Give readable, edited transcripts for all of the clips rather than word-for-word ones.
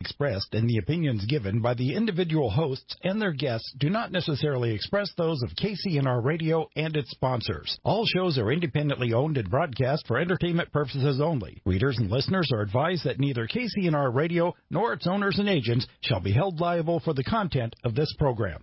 expressed and the opinions given by the individual hosts and their guests do not necessarily express those of KCNR Radio and its sponsors. All shows are independently owned and broadcast for entertainment purposes only. Readers and listeners are advised that neither KCNR Radio nor its owners and agents shall be held liable for the content of this program.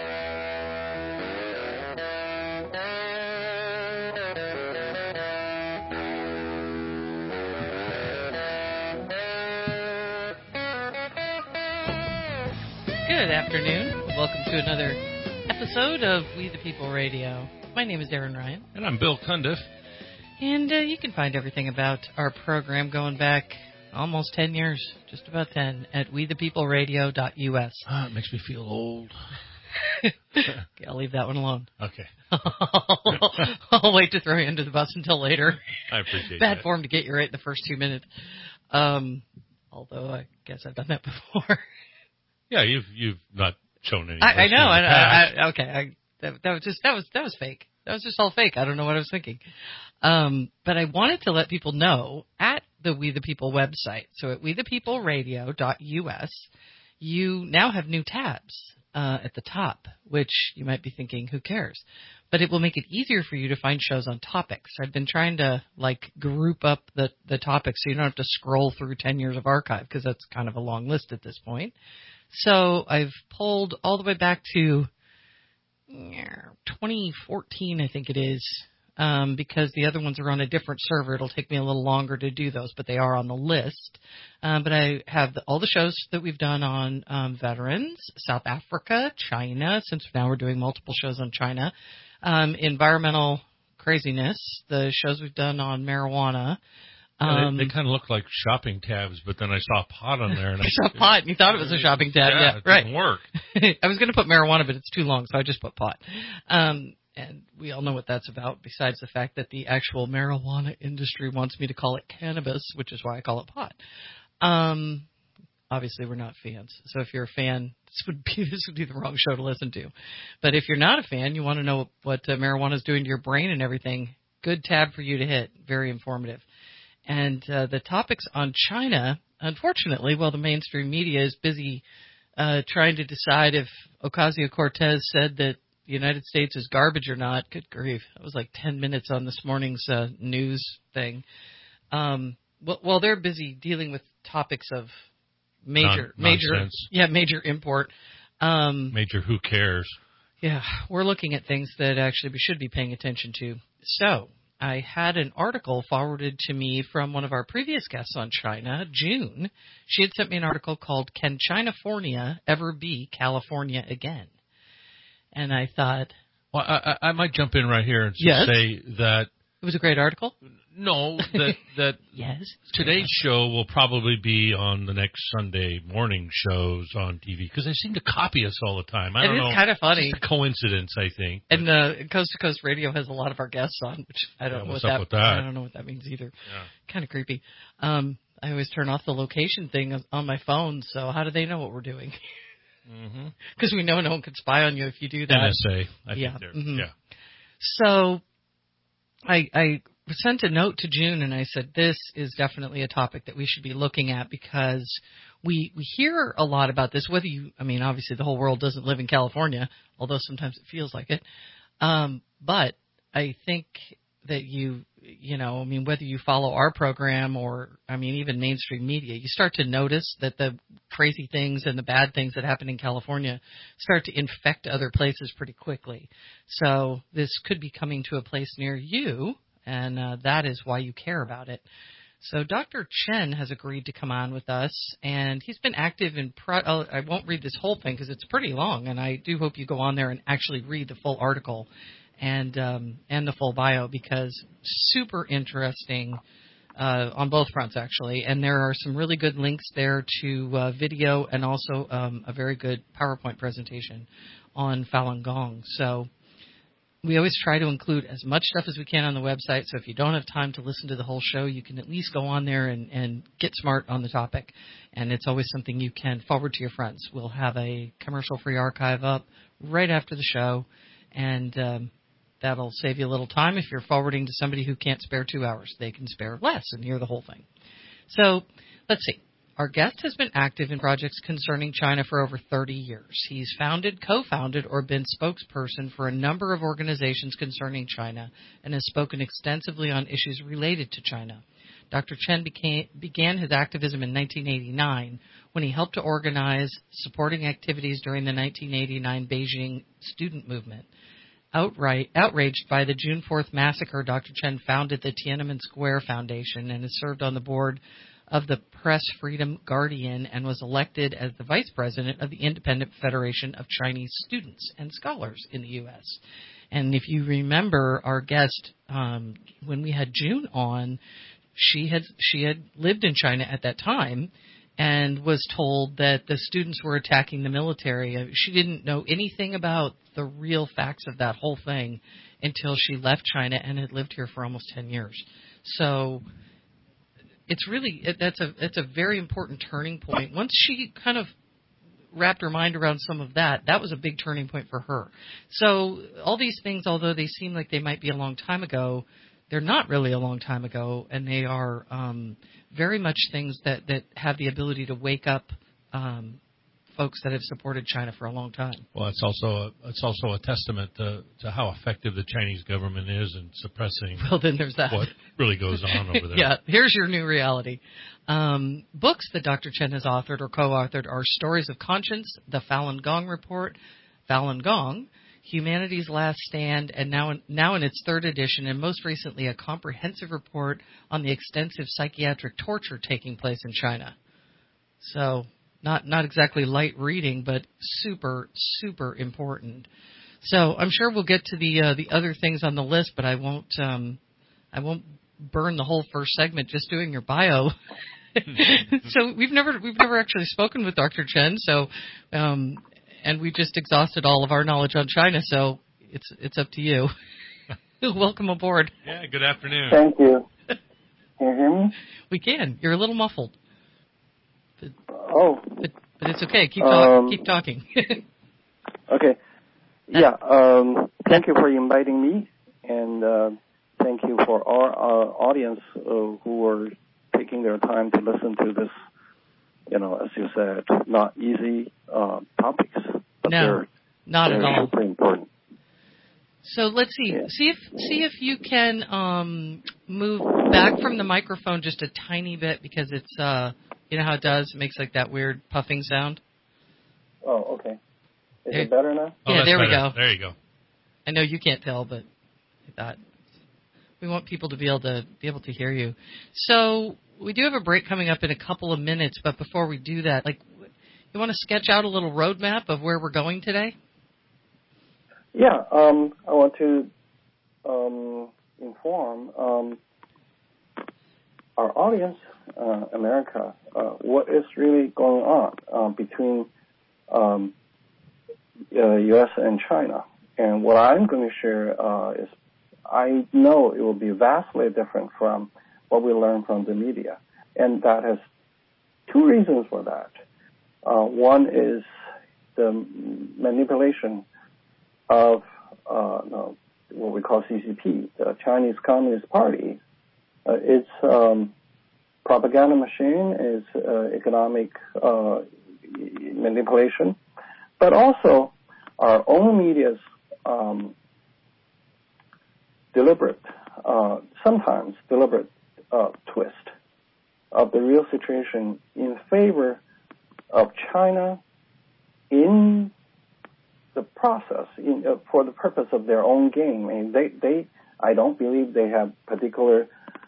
Good afternoon. Welcome to another episode of We the People Radio. My name is Darren Ryan. And I'm Bill Cundiff. And you can find everything about our program going back almost 10 years, just about 10, at wethepeopleradio.us. It makes me feel old. Okay, I'll leave that one alone. Okay. I'll wait to throw you under the bus until later. I appreciate Bad that. form to get you right in the first 2 minutes. Although I guess I've done that before. Yeah, you've not shown any. I know. That was fake. That was just all fake. I don't know what I was thinking. But I wanted to let people know at the We the People website. So at wethepeopleradio.us, you now have new tabs at the top, which you might be thinking, who cares? But it will make it easier for you to find shows on topics. I've been trying to group up the topics so you don't have to scroll through 10 years of archive, because that's kind of a long list at this point. So I've pulled all the way back to 2014, I think it is, because the other ones are on a different server. It'll take me a little longer to do those, but they are on the list. But I have all the shows that we've done on veterans, South Africa, China, since now we're doing multiple shows on China, environmental craziness, the shows we've done on marijuana. Yeah, they kind of look like shopping tabs, but then I saw pot on there. And I saw pot, and you thought it was a shopping tab. Yeah, it right. didn't work. I was going to put marijuana, but it's too long, so I just put pot. And we all know what that's about, besides the fact that the actual marijuana industry wants me to call it cannabis, which is why I call it pot. Obviously, we're not fans. So if you're a fan, this would be the wrong show to listen to. But if you're not a fan, you want to know what marijuana is doing to your brain and everything, good tab for you to hit. Very informative. And the topics on China, unfortunately, while the mainstream media is busy trying to decide if Ocasio-Cortez said that the United States is garbage or not, good grief, that was like 10 minutes on this morning's news thing. Well, they're busy dealing with topics of major import. Major who cares? Yeah, we're looking at things that actually we should be paying attention to. So I had an article forwarded to me from one of our previous guests on China, June. She had sent me an article called, Can Chinafornia Ever Be California Again? And I thought... Well, I might jump in right here and yes? say that... It was a great article? No, that yes, today's show will probably be on the next Sunday morning shows on TV, because they seem to copy us all the time. I don't know. It is kind of funny. It's a coincidence, I think. And Coast to Coast Radio has a lot of our guests on, which I don't know what's up with that. I don't know what that means either. Yeah. Kind of creepy. I always turn off the location thing on my phone, so how do they know what we're doing? Because we know no one can spy on you if you do that. NSA, I think they're, yeah. So I sent a note to June and I said, this is definitely a topic that we should be looking at, because we hear a lot about this, obviously the whole world doesn't live in California, although sometimes it feels like it. But I think that whether you follow our program or, even mainstream media, you start to notice that the crazy things and the bad things that happen in California start to infect other places pretty quickly. So this could be coming to a place near you, and that is why you care about it. So Dr. Chen has agreed to come on with us, and he's been active in I won't read this whole thing because it's pretty long, and I do hope you go on there and actually read the full article and the full bio, because super interesting on both fronts, actually. And there are some really good links there to video and also a very good PowerPoint presentation on Falun Gong. So we always try to include as much stuff as we can on the website. So if you don't have time to listen to the whole show, you can at least go on there and get smart on the topic. And it's always something you can forward to your friends. We'll have a commercial-free archive up right after the show, and that'll save you a little time. If you're forwarding to somebody who can't spare 2 hours, they can spare less and hear the whole thing. So let's see. Our guest has been active in projects concerning China for over 30 years. He's founded, co-founded, or been spokesperson for a number of organizations concerning China and has spoken extensively on issues related to China. Dr. Chen began his activism in 1989 when he helped to organize supporting activities during the 1989 Beijing student movement. Outraged by the June 4th massacre, Dr. Chen founded the Tiananmen Square Foundation and has served on the board of the Press Freedom Guardian and was elected as the vice president of the Independent Federation of Chinese Students and Scholars in the U.S. And if you remember our guest, when we had June on, she had lived in China at that time and was told that the students were attacking the military. She didn't know anything about the real facts of that whole thing until she left China and had lived here for almost 10 years. So it's really that's a very important turning point. Once she kind of wrapped her mind around some of that was a big turning point for her. So all these things, although they seem like they might be a long time ago, they're not really a long time ago, and they are very much things that have the ability to wake up folks that have supported China for a long time. Well, it's also a testament to how effective the Chinese government is in suppressing what really goes on over there. Yeah, here's your new reality. Books that Dr. Chen has authored or co-authored are Stories of Conscience, The Falun Gong Report, Falun Gong, Humanity's Last Stand, and now in its third edition, and most recently a comprehensive report on the extensive psychiatric torture taking place in China. So not exactly light reading, but super, super important. So I'm sure we'll get to the other things on the list, but I won't burn the whole first segment just doing your bio. So we've never actually spoken with Dr. Chen, so and we just exhausted all of our knowledge on China, so it's up to you. Welcome aboard. Yeah, good afternoon. Thank you. Can you hear me? We can. You're a little muffled. But it's okay. Keep talking. Okay. Yeah. Thank you for inviting me, and thank you for our audience who are taking their time to listen to this. As you said, not easy topics, but they're not at all. Super important. So let's see. Yeah. See if you can move back from the microphone just a tiny bit, because it's you know how it does? It makes like that weird puffing sound. Oh, okay. Is it better now? Yeah, there we go. There you go. I know you can't tell, but I thought we want people to be able to hear you. So we do have a break coming up in a couple of minutes, but before we do that, you want to sketch out a little roadmap of where we're going today? Yeah, I want to inform our audience, America, what is really going on between U.S. and China. And what I'm going to share is I know it will be vastly different from what we learn from the media. And that has two reasons for that. One is the manipulation of what we call CCP, the Chinese Communist Party. Its propaganda machine is economic manipulation, but also our own media's sometimes deliberate twist of the real situation in favor of China in the process, for the purpose of their own gain. I mean, I don't believe they have particular,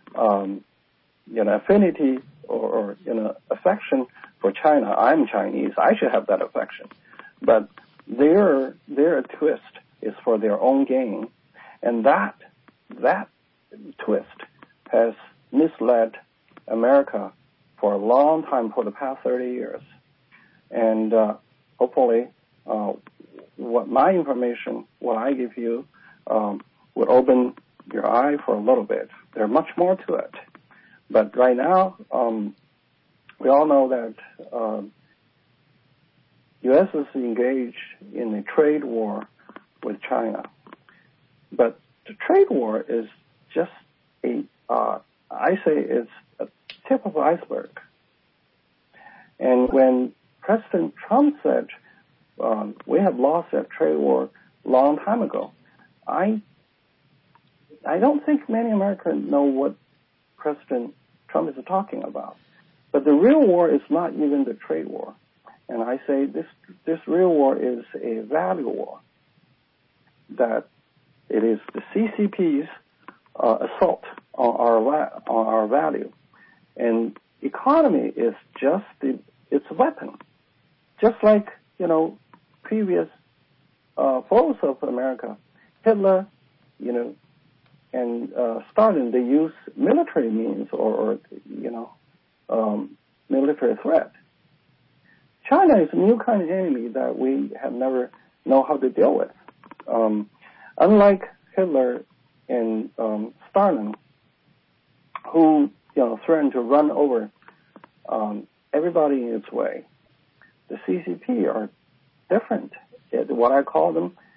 affinity or affection for China. I'm Chinese. I should have that affection, but their twist is for their own gain, and that twist has misled America for a long time, for the past 30 years. And hopefully, what my information, what I give you, would open your eye for a little bit. There's much more to it. But right now, we all know that U.S. is engaged in a trade war with China. But the trade war is just I say it's a tip of the iceberg. And when President Trump said, we have lost that trade war a long time ago, I don't think many Americans know what President Trump is talking about. But the real war is not even the trade war. And I say this real war is a value war, that it is the CCP's assault on our value. And economy is just its weapon. Just like, previous foes of America, Hitler, and Stalin, they use military means or military threat. China is a new kind of enemy that we have never know how to deal with. Unlike Hitler and Stalin, who threatened to run over everybody in its way, the CCP are different. What I call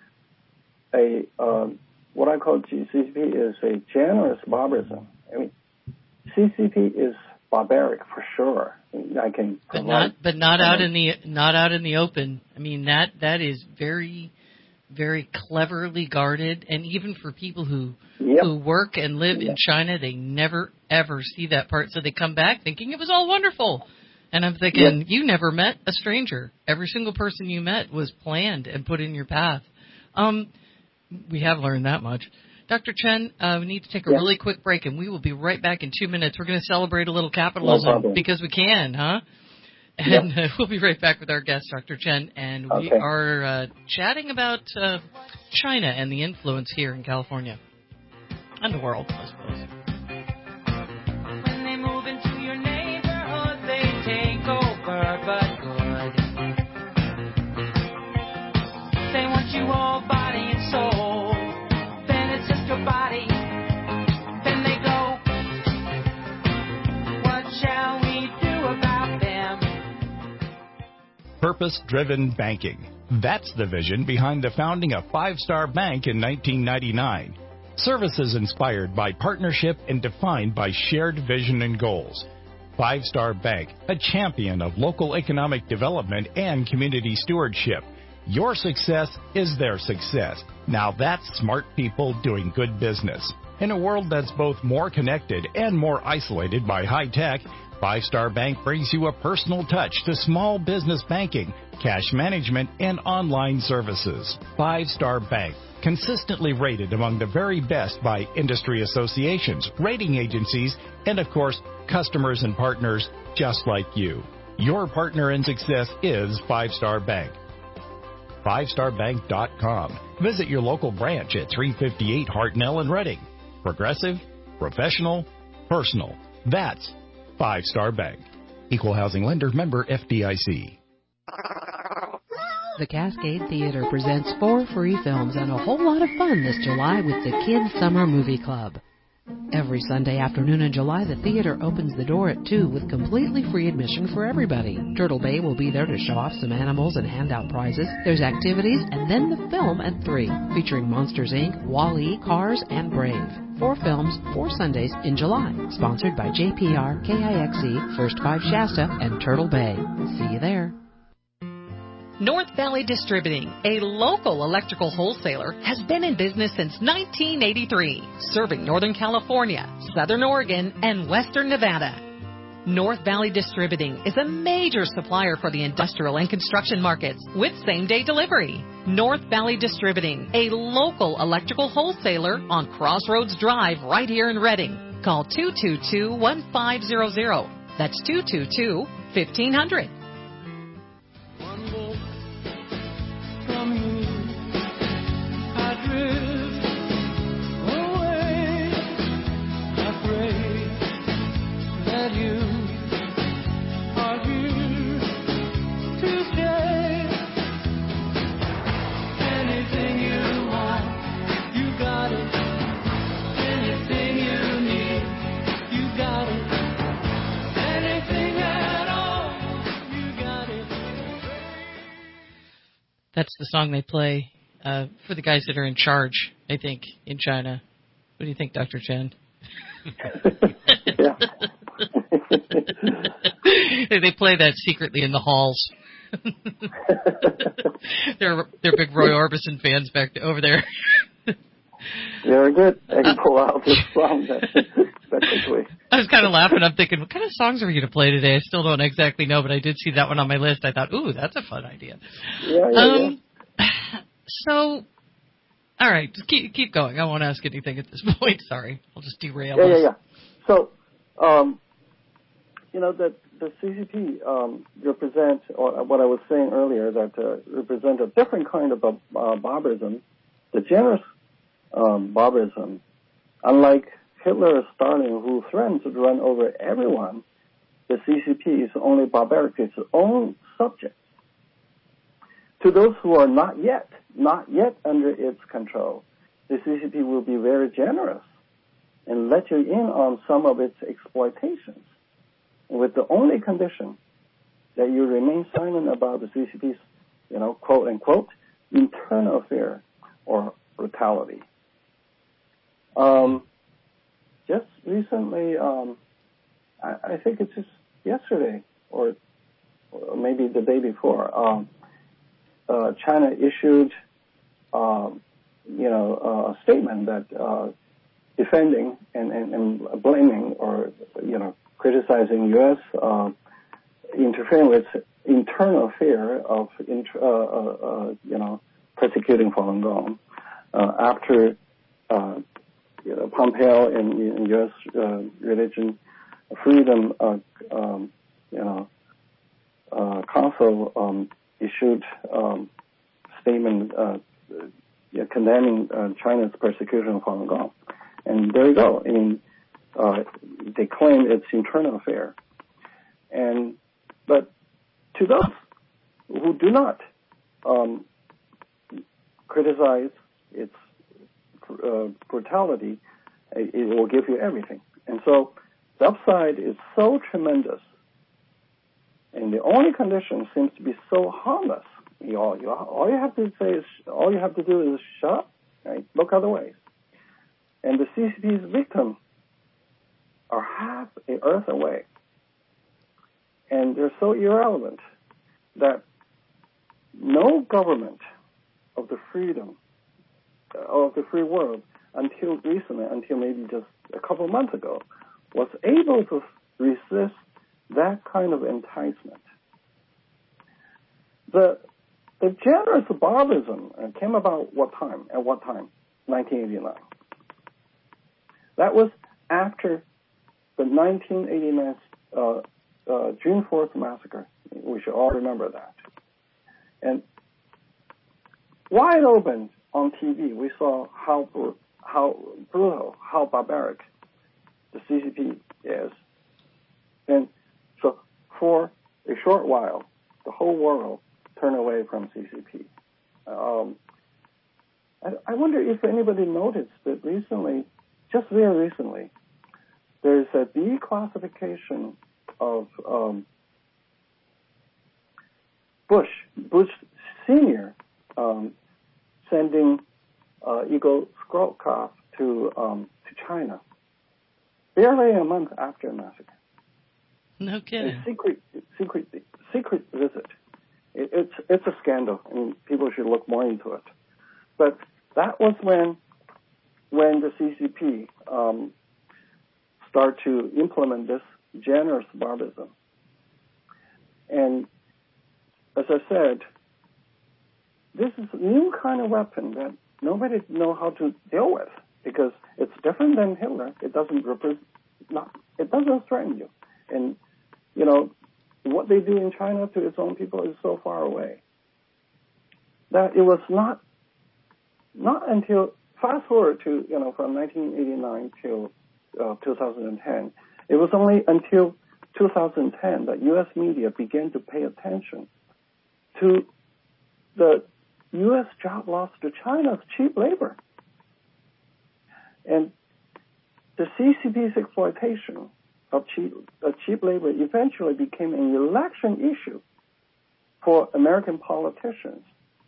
CCP is a generous barbarism. I mean, CCP is barbaric for sure. I can but not out in the open. I mean, that is very, very cleverly guarded, and even for people who work and live in China, they never ever see that part, so they come back thinking it was all wonderful. And I'm thinking, you never met a stranger. Every single person you met was planned and put in your path. We have learned that much. Dr. Chen, we need to take a really quick break, and we will be right back in 2 minutes. We're going to celebrate a little capitalism because we can, huh? And we'll be right back with our guest, Dr. Chen, and we are chatting about China and the influence here in California and the world, I suppose. When they move into your neighborhood, they take over, but good. They want you all body and soul. Then it's just your body. Then they go. What shall we do about them? Purpose-driven banking. That's the vision behind the founding of Five Star Bank in 1999. Services inspired by partnership and defined by shared vision and goals. Five Star Bank, a champion of local economic development and community stewardship. Your success is their success. Now that's smart people doing good business. In a world that's both more connected and more isolated by high tech, Five Star Bank brings you a personal touch to small business banking, cash management, and online services. Five Star Bank, consistently rated among the very best by industry associations, rating agencies, and of course, customers and partners just like you. Your partner in success is Five Star Bank. FiveStarBank.com. Visit your local branch at 358 Hartnell in Reading. Progressive, professional, personal. That's Five Star Bank. Equal housing lender, member FDIC. The Cascade Theater presents 4 free films and a whole lot of fun this July with the Kids Summer Movie Club. Every Sunday afternoon in July, the theater opens the door at 2 with completely free admission for everybody. Turtle Bay will be there to show off some animals and hand out prizes. There's activities and then the film at 3, featuring Monsters, Inc., Wall-E, Cars, and Brave. 4 films, 4 Sundays in July. Sponsored by JPR, KIXE, First 5 Shasta, and Turtle Bay. See you there. North Valley Distributing, a local electrical wholesaler, has been in business since 1983, serving Northern California, Southern Oregon, and Western Nevada. North Valley Distributing is a major supplier for the industrial and construction markets with same-day delivery. North Valley Distributing, a local electrical wholesaler on Crossroads Drive right here in Reading. Call 222-1500. That's 222-1500. That's the song they play for the guys that are in charge, I think, in China. What do you think, Dr. Chen? Yeah. They play that secretly in the halls. they're big Roy Orbison fans back over there. Very good. I can pull out this song that quickly. I was kind of laughing. I'm thinking, what kind of songs are we going to play today? I still don't exactly know, but I did see that one on my list. I thought, ooh, that's a fun idea. Yeah. So, all right, just keep going. I won't ask anything at this point. Sorry, I'll just derail us. Yeah. So, the CCP represent, or what I was saying earlier, that represent a different kind of barbarism, the generous barbarism. Unlike Hitler or Stalin, who threatened to run over everyone, the CCP is only barbaric to its own subjects. To those who are not yet under its control, the CCP will be very generous and let you in on some of its exploitations, with the only condition that you remain silent about the CCP's, quote unquote, internal affair or brutality. Just recently, I think it's just yesterday or maybe the day before, China issued, a statement that defending and blaming or criticizing U.S. Interfering with internal affair of persecuting Falun Gong after Pompeo in U.S. Religion Freedom Council issued statement condemning China's persecution of Falun Gong. And there you go. I mean, they claim it's internal affair. But to those who do not criticize its brutality, it will give you everything. And so the upside is so tremendous, and the only condition seems to be so harmless. All you have to do is shut up, right? Look other ways. And the CCP's victims are half an earth away, and they're so irrelevant that no government of the free world until recently, until maybe just a couple of months ago, was able to resist that kind of enticement. The generous barbarism came about what time? At what time? 1989. That was after the 1989 June 4th massacre. We should all remember that. And wide open on TV, we saw how brutal, how barbaric the CCP is. And so for a short while, the whole world turned away from CCP. I wonder if anybody noticed that recently, just very recently, there's a declassification of Bush Sr. Sending Igor Skrokov to China, barely a month after the massacre. No kidding. A secret visit. It's a scandal. I mean, people should look more into it. But that was when the CCP start to implement this generous barbarism. And as I said, this is a new kind of weapon that nobody knows how to deal with because it's different than Hitler. It doesn't threaten you. And, what they do in China to its own people is so far away that it was not until, fast forward to, from 1989 till 2010, it was only until 2010 that U.S. media began to pay attention to the U.S. job loss to China's cheap labor. And the CCP's exploitation of cheap labor eventually became an election issue for American politicians.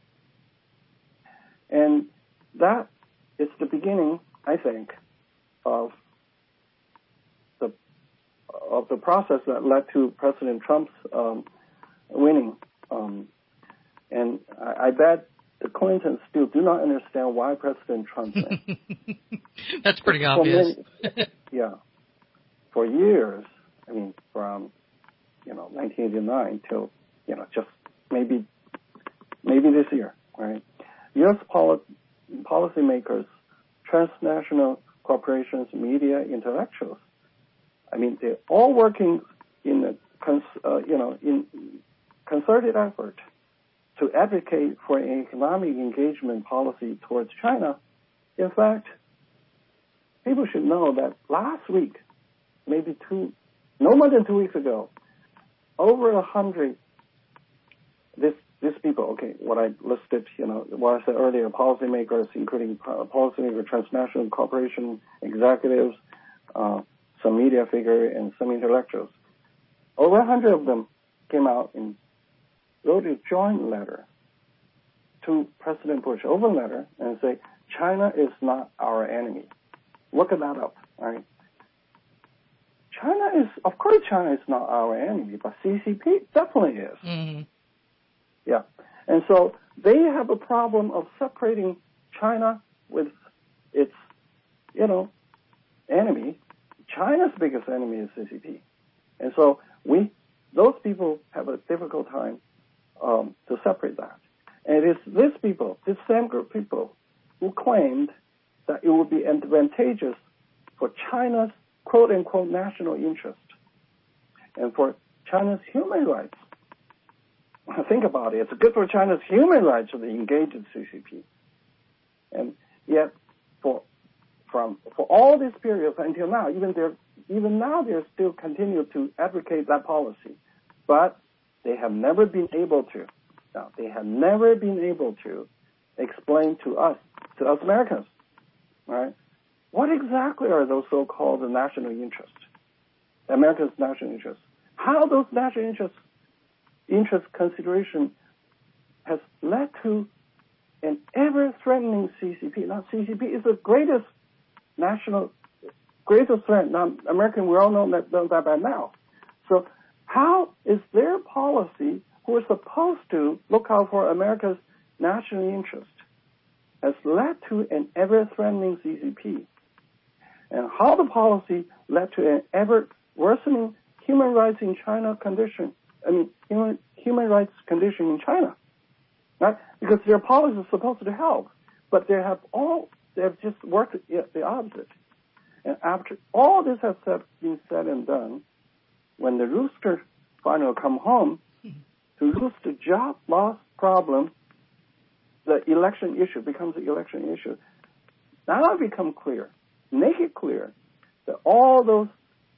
And that is the beginning, I think, of of the process that led to President Trump's winning. And I bet the Clintons still do not understand why President Trump won. That's pretty obvious. Yeah. For years, I mean, from, 1989 till, just maybe this year, right? U.S. policymakers, transnational corporations, media, intellectuals, I mean, they're all working in in concerted effort to advocate for an economic engagement policy towards China. In fact, people should know that last week, maybe no more than 2 weeks ago, over 100, these people, okay, what I listed, what I said earlier, policymakers, including policymakers, transnational corporation executives, some media figures, and some intellectuals. Over 100 of them came out and wrote a joint letter to President Bush, open letter, and say, China is not our enemy. Look that up, right? Of course China is not our enemy, but CCP definitely is. Mm-hmm. Yeah. And so they have a problem of separating China with its, enemy. China's biggest enemy is CCP. And so those people have a difficult time to separate that. And it is this same group of people who claimed that it would be advantageous for China's quote-unquote national interest and for China's human rights. Think about it. It's good for China's human rights to engage in CCP. And yet, for all these periods until now, even now they still continue to advocate that policy. But they have never been able to. Now, they have never been able to explain to us Americans, right? What exactly are those so-called national interests, America's national interests? How those national interest consideration has led to an ever-threatening CCP. Now, CCP is the greatest threat. Now, American, we all know that by now. So how is their policy, who is supposed to look out for America's national interest, has led to an ever-threatening CCP? And how the policy led to an ever-worsening human rights in China condition, human rights condition in China, right? Because their policy is supposed to help, but they have just worked the opposite. And after all this has been said and done, when the rooster finally come home, to lose the job loss problem, the election issue becomes the election issue. Now it becomes clear, make it clear, that all those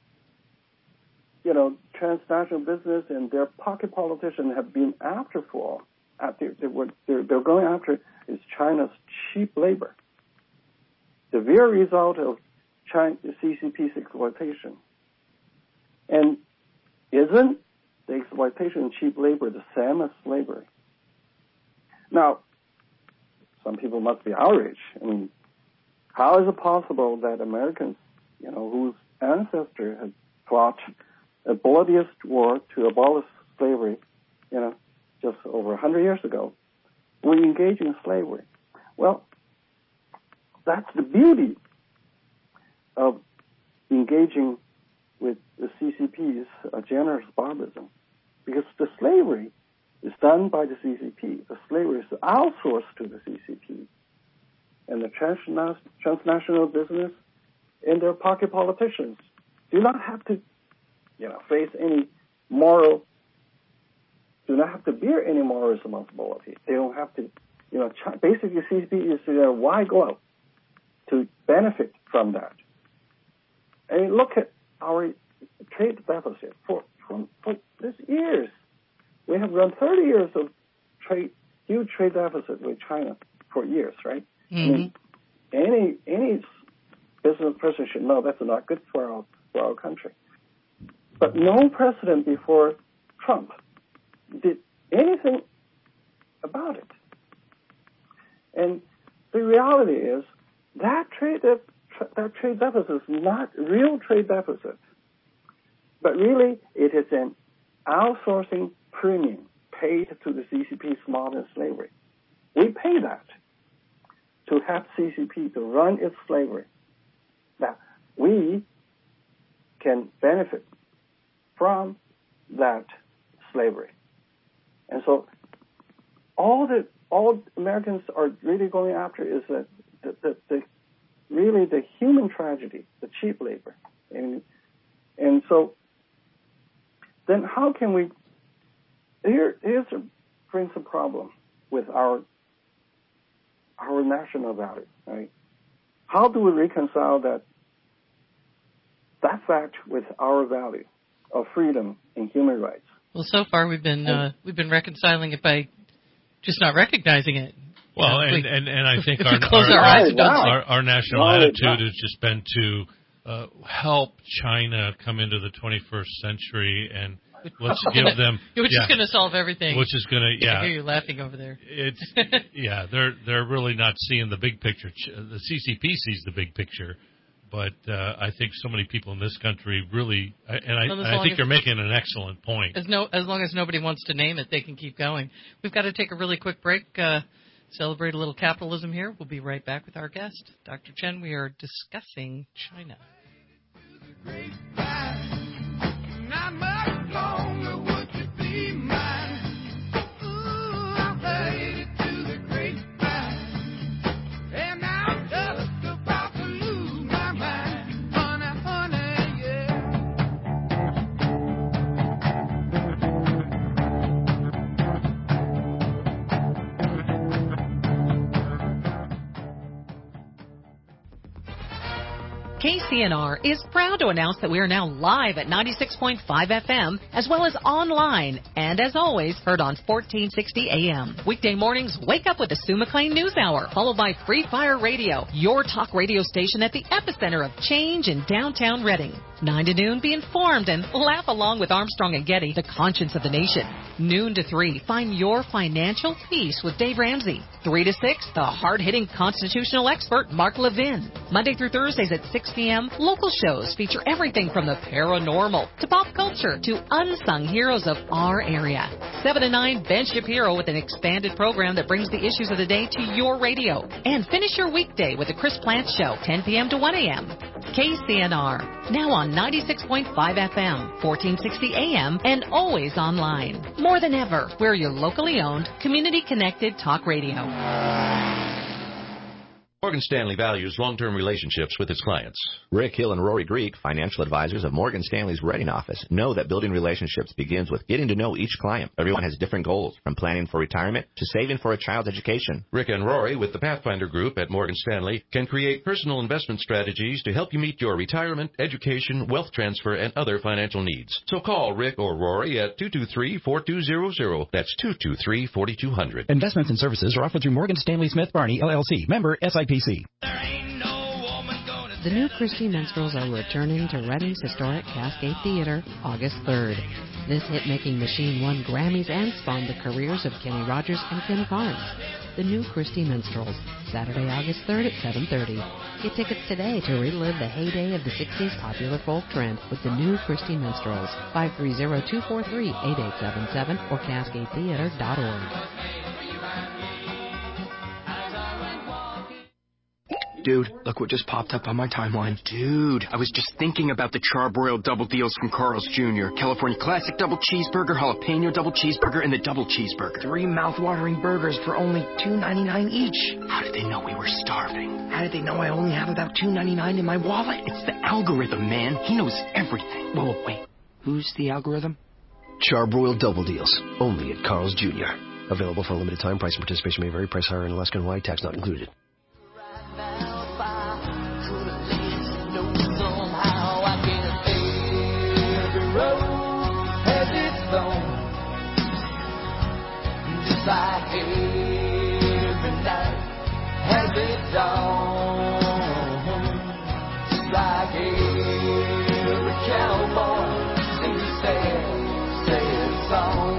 transnational business and their pocket politicians have been they're going after is China's cheap labor. The very result of CCP's exploitation. And isn't the exploitation of cheap labor the same as slavery? Now, some people must be outraged. I mean, how is it possible that Americans, whose ancestors had fought the bloodiest war to abolish slavery, just over 100 years ago, we engage in slavery? Well, that's the beauty of engaging with the CCP's generous barbarism, because the slavery is done by the CCP. The slavery is outsourced to the CCP. And the transnational business and their pocket politicians do not have to, face any do not have to bear any moral responsibility. They don't have to, basically CCP is why go out to benefit from that. I mean, look at our trade deficit for this years. We have run 30 years of huge trade deficit with China for years, right? Mm-hmm. I mean, any business person should know that's not good for our country. But no president before Trump did anything about it. And the reality is that trade deficit is not real trade deficit. But really, it is an outsourcing premium paid to the CCP's modern slavery. We pay that to have CCP to run its slavery. Now, we can benefit from that slavery. And so all Americans are really going after is that really the human tragedy, the cheap labor. And so then how can we, brings a problem with our national value, right? How do we reconcile that fact with our value of freedom and human rights? Well, so far we've been reconciling it by just not recognizing it. Well, and I think our national attitude has just been to help China come into the 21st century, and let's give them. Which is going to solve everything. Which is going to, I hear you laughing over there. It's they're really not seeing the big picture. The CCP sees the big picture, but I think so many people in this country really, I think you're making an excellent point. As long as nobody wants to name it, they can keep going. We've got to take a really quick break. Celebrate a little capitalism here. We'll be right back with our guest, Dr. Chen. We are discussing China. KCNR is proud to announce that we are now live at 96.5 FM, as well as online, and as always, heard on 1460 AM. Weekday mornings, wake up with the Sue McLean News Hour, followed by Free Fire Radio, your talk radio station at the epicenter of change in downtown Reading. 9 to noon, be informed and laugh along with Armstrong and Getty, the conscience of the nation. Noon to 3, find your financial peace with Dave Ramsey. 3 to 6, the hard-hitting constitutional expert, Mark Levin. Monday through Thursdays at 6 p.m., local shows feature everything from the paranormal to pop culture to unsung heroes of our area. 7 to 9, Ben Shapiro with an expanded program that brings the issues of the day to your radio. And finish your weekday with the Chris Plants Show, 10 p.m. to 1 a.m. KCNR, now on 96.5 FM, 1460 AM, and always online. More than ever, we're your locally owned, community-connected talk radio. Morgan Stanley values long-term relationships with its clients. Rick Hill and Rory Greek, financial advisors of Morgan Stanley's Reading office, know that building relationships begins with getting to know each client. Everyone has different goals, from planning for retirement to saving for a child's education. Rick and Rory, with the Pathfinder Group at Morgan Stanley, can create personal investment strategies to help you meet your retirement, education, wealth transfer, and other financial needs. So call Rick or Rory at 223-4200. That's 223-4200. Investments and services are offered through Morgan Stanley Smith Barney, LLC, member SIPC. The New Christie Minstrels are returning to Reading's historic Cascade Theater August 3rd. This hit-making machine won Grammys and spawned the careers of Kenny Rogers and Ken Carnes. The New Christie Minstrels, Saturday, August 3rd at 7:30. Get tickets today to relive the heyday of the 60s popular folk trend with the New Christie Minstrels, 530-243-8877 or cascadetheater.org. Dude, look what just popped up on my timeline. Dude, I was just thinking about the Charbroiled double deals from Carl's Jr. California Classic Double Cheeseburger, Jalapeno Double Cheeseburger, and the Double Cheeseburger. 3 mouth-watering burgers for only $2.99 each. How did they know we were starving? How did they know I only have about $2.99 in my wallet? It's the algorithm, man. He knows everything. Whoa, wait. Who's the algorithm? Charbroiled double deals, only at Carl's Jr. Available for a limited time. Price and participation may vary. Price higher in Alaska and Hawaii. Tax not included. Like every night has its own, just like every cowboy sings a sad song.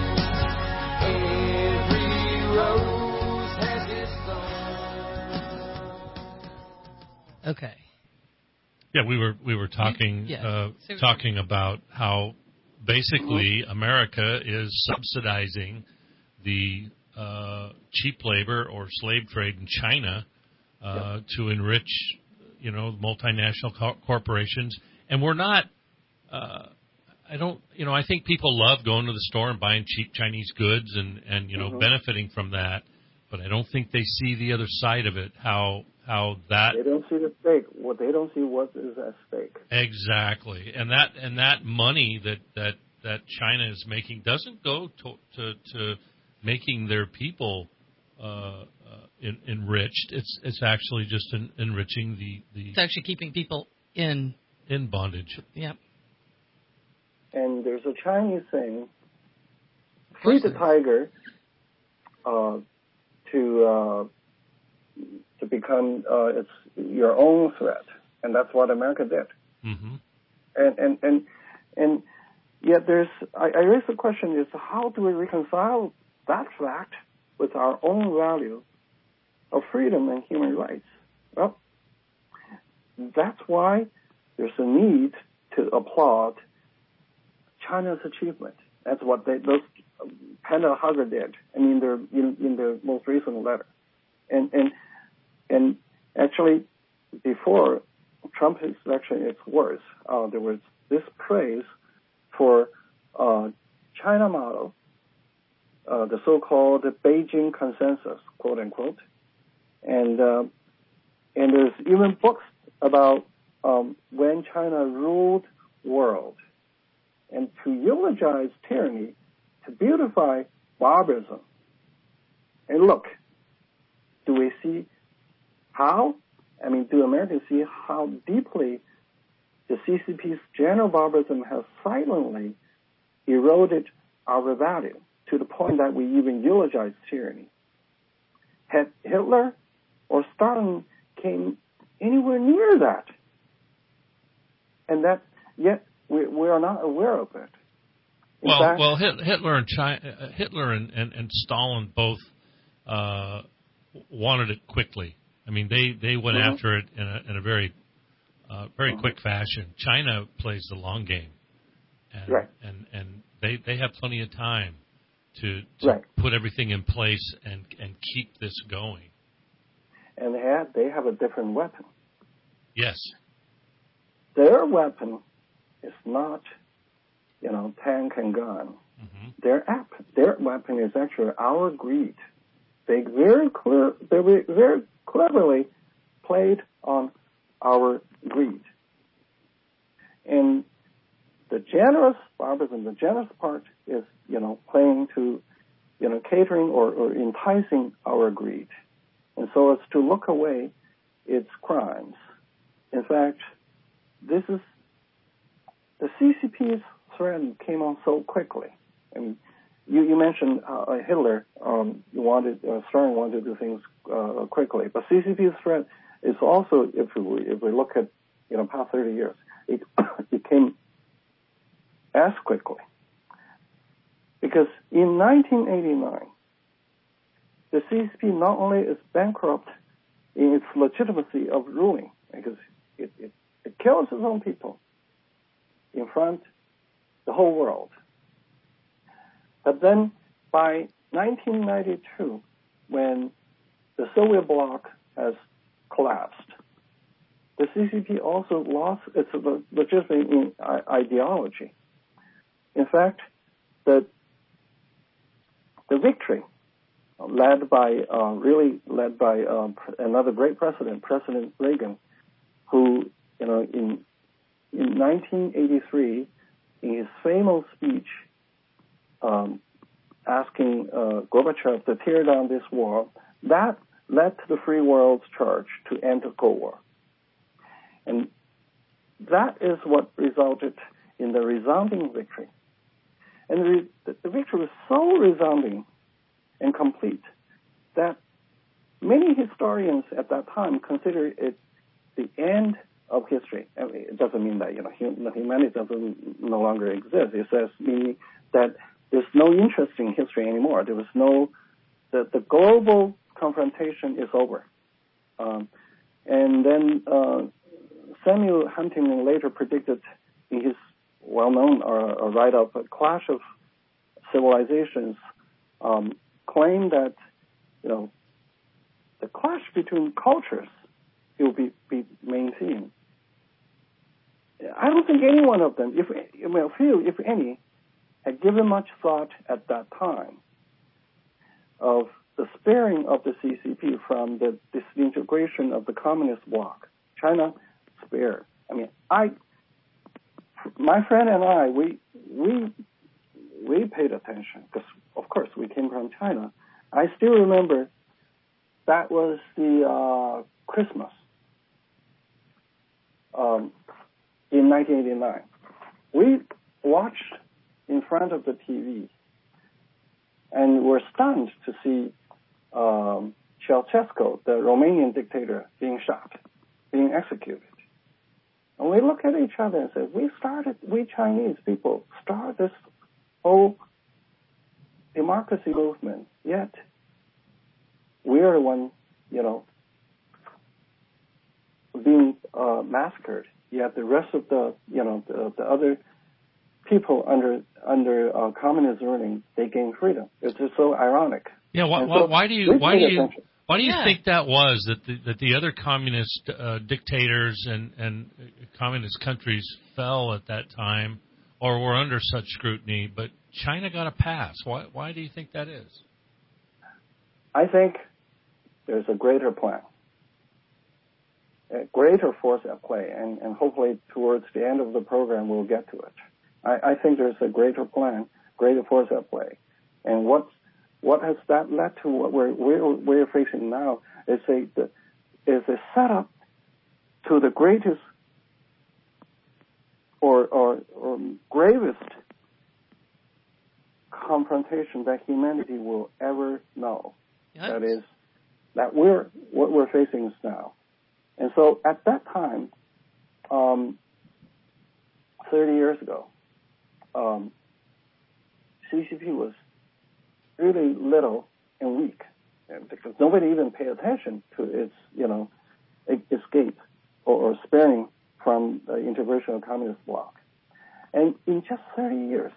Every rose has its thorn. Okay. Yeah, we were talking talking about how basically America is subsidizing the cheap labor or slave trade in China to enrich, multinational corporations, and we're not. I think people love going to the store and buying cheap Chinese goods and benefiting from that, but I don't think they see the other side of it. How that they don't see the stake. What they don't see what is at stake. Exactly, and that money that China is making doesn't go to making their people enriched. It's actually just enriching the. It's actually keeping people in bondage. Yep. And there's a Chinese saying, "Feed the tiger to become it's your own threat," and that's what America did. Mm-hmm. And yet I raise the question: is how do we reconcile that fact with our own value of freedom and human rights? Well, that's why there's a need to applaud China's achievement. That's what those Panda Hugger did. I mean, they're in their most recent letter, and actually before Trump's election, it's worse. There was this praise for China model, the so-called Beijing Consensus, quote unquote, and there's even books about when China ruled world. And to eulogize tyranny, to beautify barbarism. And look, do we see how? I mean, do Americans see how deeply the CCP's general barbarism has silently eroded our value to the point that we even eulogize tyranny? Had Hitler or Stalin came anywhere near that? And that, yet, we are not aware of it. Hitler and Stalin both wanted it quickly. I mean, they went after it in a very quick fashion. China plays the long game, and they have plenty of time to put everything in place and keep this going. And they have a different weapon. Yes, their weapon. It's not, tank and gun. Mm-hmm. Their weapon is actually our greed. They very cleverly played on our greed. And the generous barbarism, the generous part is, playing to, catering or enticing our greed. And so as to look away its crimes. In fact, this is the CCP's threat came on so quickly. I mean, you mentioned Hitler. Stalin wanted to do things quickly, but CCP's threat is also, if we look at past 30 years, it came as quickly. Because in 1989, the CCP not only is bankrupt in its legitimacy of ruling, because it kills its own people in front the whole world. But then by 1992, when the Soviet bloc has collapsed, the CCP also lost its legitimate ideology. In fact, the victory led by another great president, President Reagan, who in 1983, in his famous speech, asking Gorbachev to tear down this wall, that led to the free world's charge to end the Cold War. And that is what resulted in the resounding victory. And the victory was so resounding and complete that many historians at that time considered it the end of history. I mean, it doesn't mean that humanity doesn't no longer exist. It says meaning that there's no interest in history anymore. There was the global confrontation is over. And then Samuel Huntington later predicted in his well-known write-up, A Clash of Civilizations, claimed that, the clash between cultures will be maintained. I don't think any one of them, few, if any, had given much thought at that time of the sparing of the CCP from the disintegration of the communist bloc. China spared. My friend and I, we paid attention because, of course, we came from China. I still remember that was the Christmas in 1989. We watched in front of the TV and were stunned to see Ceausescu, the Romanian dictator, being shot, being executed. And we looked at each other and said, we Chinese people started this whole democracy movement, yet we are the one, being massacred. Yet the rest of the other people under communist ruling, they gain freedom. It's just so ironic. Yeah. Why do you think that was that the other communist dictators and communist countries fell at that time or were under such scrutiny, but China got a pass? Why do you think that is? I think there's a greater plan, a greater force at play, and hopefully towards the end of the program we'll get to it. I think there's a greater plan, greater force at play. And what has that led to? What we're facing now is a setup to the greatest or gravest confrontation that humanity will ever know. Yes. That is, what we're facing is now. And so at that time, 30 years ago, CCP was really little and weak, because nobody even paid attention to its, escape or sparing from the integration of the communist bloc. And in just 30 years,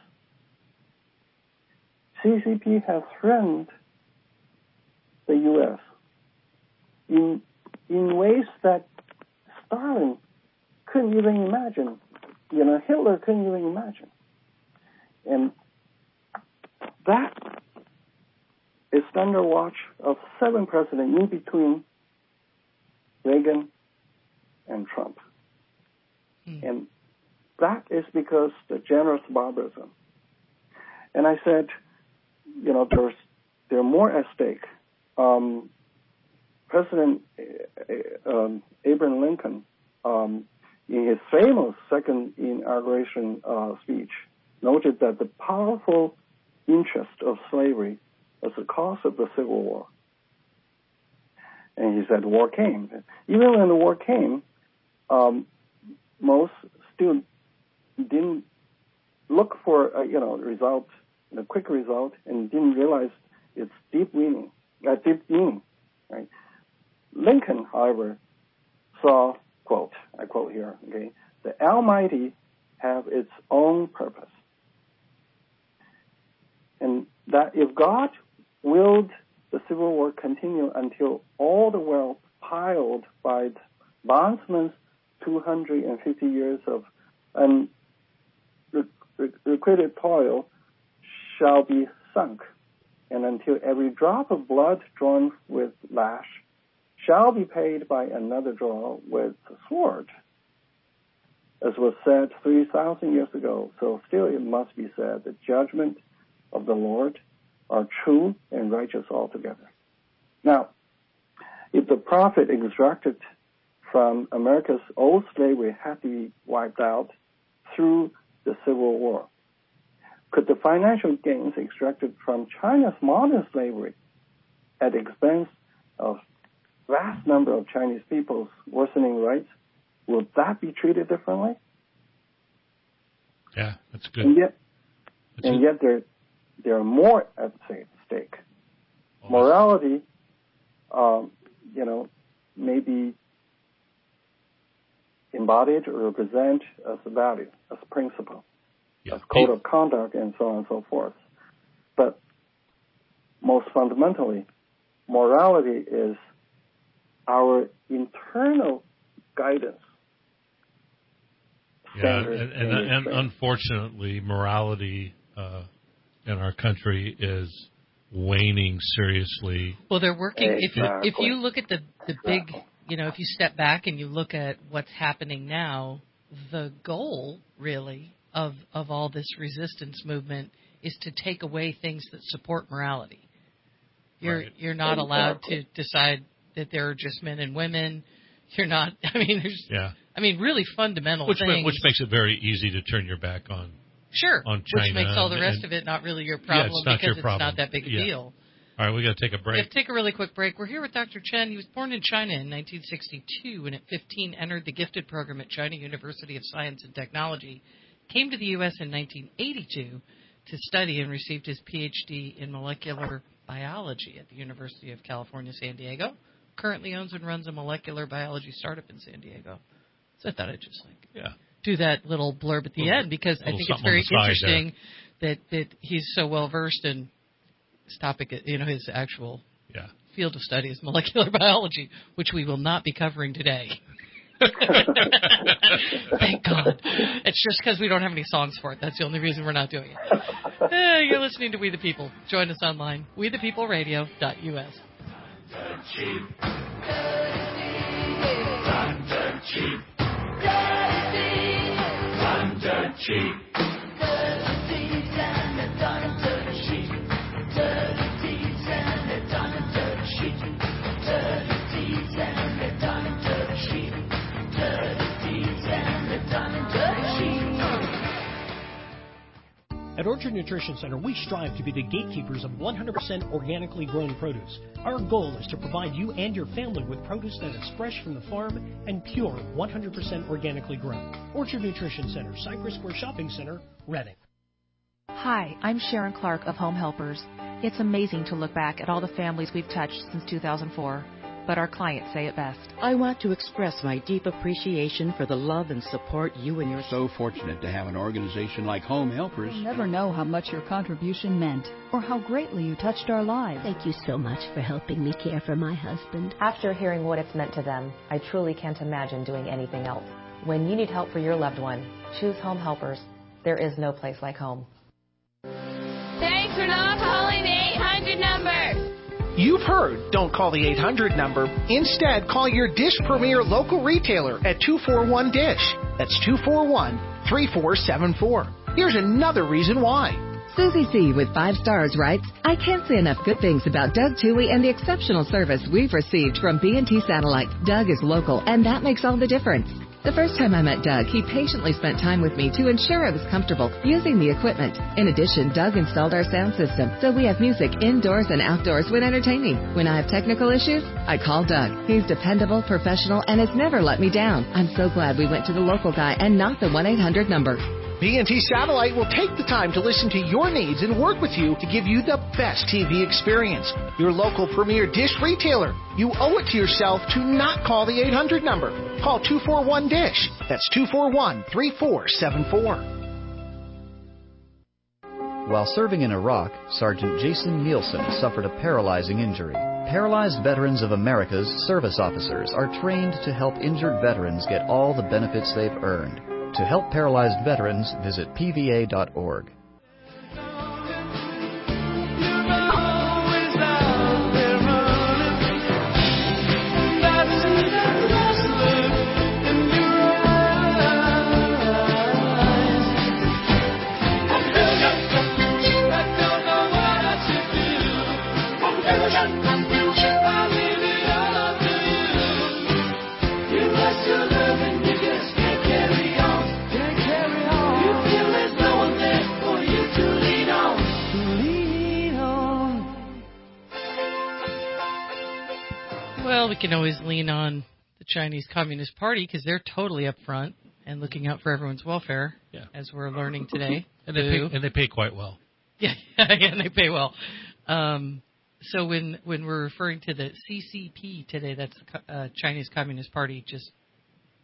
CCP has threatened the U.S. in ways that Stalin couldn't even imagine. Hitler couldn't even imagine. And that is under watch of 7 presidents in between Reagan and Trump. And that is because the generous barbarism. And I said, there are more at stake. President Abraham Lincoln, in his famous second inauguration speech, noted that the powerful interest of slavery was the cause of the Civil War. And he said, war came. Even when the war came, most still didn't look for a quick result, and didn't realize its deep meaning. Right? Lincoln, however, saw, quote, I quote here, okay, the Almighty have its own purpose. And that if God willed the Civil War continue until all the wealth piled by bondsmen's 250 years of unrequited toil shall be sunk, and until every drop of blood drawn with lash shall be paid by another draw with sword. As was said 3,000 years ago, so still it must be said, the judgment of the Lord are true and righteous altogether. Now, if the profit extracted from America's old slavery had to be wiped out through the Civil War, could the financial gains extracted from China's modern slavery at the expense of vast number of Chinese people's worsening rights, will that be treated differently? Yeah, that's good. And yet there are more at stake. Morality, maybe in embodied or represent as a value, as a principle, as code of conduct, and so on and so forth. But most fundamentally, morality is our internal guidance. Yeah, and unfortunately, morality in our country is waning seriously. Well, they're working. Exactly. If you look at the big, if you step back and you look at what's happening now, the goal really of all this resistance movement is to take away things that support morality. You're not allowed to decide that there are just men and women. You're not. I mean, really fundamental things. Which makes it very easy to turn your back on. Sure. On China, which makes all the rest of it not really your problem because it's not that big a deal. All right, we got to take a break. We have to take a really quick break. We're here with Dr. Chen. He was born in China in 1962 and at 15 entered the gifted program at China University of Science and Technology. Came to the U.S. in 1982 to study and received his Ph.D. in molecular biology at the University of California, San Diego. Currently owns and runs a molecular biology startup in San Diego. So I thought I'd just do that little blurb at the end because I think it's very interesting that he's so well versed in his topic, his actual field of study is molecular biology, which we will not be covering today. Thank God. It's just because we don't have any songs for it. That's the only reason we're not doing it. You're listening to We the People. Join us online, wethepeopleradio.us. At Orchard Nutrition Center, we strive to be the gatekeepers of 100% organically grown produce. Our goal is to provide you and your family with produce that is fresh from the farm and pure 100% organically grown. Orchard Nutrition Center, Cypress Square Shopping Center, Reading. Hi, I'm Sharon Clark of Home Helpers. It's amazing to look back at all the families we've touched since 2004. But our clients say it best. I want to express my deep appreciation for the love and support you and your... So fortunate to have an organization like Home Helpers. You'll never know how much your contribution meant or how greatly you touched our lives. Thank you so much for helping me care for my husband. After hearing what it's meant to them, I truly can't imagine doing anything else. When you need help for your loved one, choose Home Helpers. There is no place like home. Thanks for not calling the 800 number. You've heard, don't call the 800 number. Instead, call your Dish Premier local retailer at 241-DISH. That's 241-3474. Here's another reason why. Susie C. with 5 stars writes, I can't say enough good things about Doug Toohey and the exceptional service we've received from B&T Satellite. Doug is local, and that makes all the difference. The first time I met Doug, he patiently spent time with me to ensure I was comfortable using the equipment. In addition, Doug installed our sound system, so we have music indoors and outdoors when entertaining. When I have technical issues, I call Doug. He's dependable, professional, and has never let me down. I'm so glad we went to the local guy and not the 1-800 number. B&T Satellite will take the time to listen to your needs and work with you to give you the best TV experience. Your local premier Dish retailer. You owe it to yourself to not call the 800 number. Call 241-DISH. That's 241-3474. While serving in Iraq, Sergeant Jason Nielsen suffered a paralyzing injury. Paralyzed Veterans of America's service officers are trained to help injured veterans get all the benefits they've earned. To help paralyzed veterans, visit pva.org. Well, we can always lean on the Chinese Communist Party because they're totally up front and looking out for everyone's welfare, as we're learning today. And they pay quite well. Yeah, and they pay well. So when we're referring to the CCP today, that's the Chinese Communist Party, just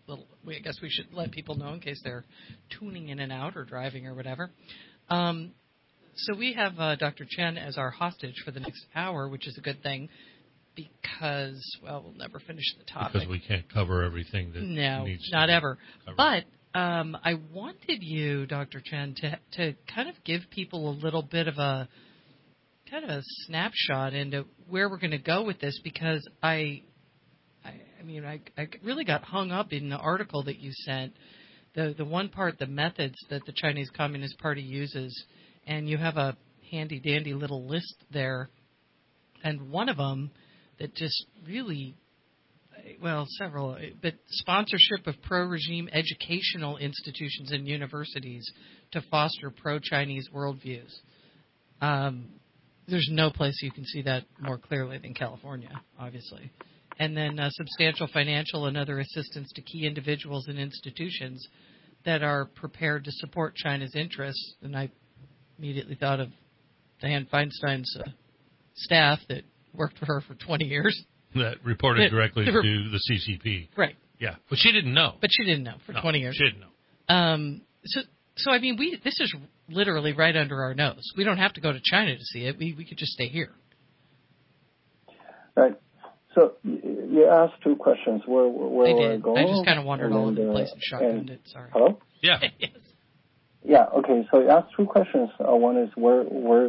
I guess we should let people know in case they're tuning in and out or driving or whatever. So we have Dr. Chen as our hostage for the next hour, which is a good thing because, well, we'll never finish the topic. Because we can't cover everything that needs to not ever. covered. But I wanted you, Dr. Chen, to kind of give people a little bit of a snapshot into where we're going to go with this because I really got hung up in the article that you sent, the one part, the methods that the Chinese Communist Party uses, and you have a handy-dandy little list there, and one of them that just really, well, several, but sponsorship of pro-regime educational institutions and universities to foster pro-Chinese worldviews. There's no place you can see that more clearly than California, obviously. And then substantial financial and other assistance to key individuals and institutions that are prepared to support China's interests. And I immediately thought of Dianne Feinstein's staff that worked for her for 20 years. That reported directly to the CCP. Right. Yeah, but she didn't know. For 20 years. She didn't know. So I mean, this is literally right under our nose. We don't have to go to China to see it. We could just stay here. Right. So you asked two questions. Where I did. going? I just kind of wandered all over the place and shotgunned it. Sorry. Hello? Yeah. Yes. Yeah. Okay. So you asked two questions. One is where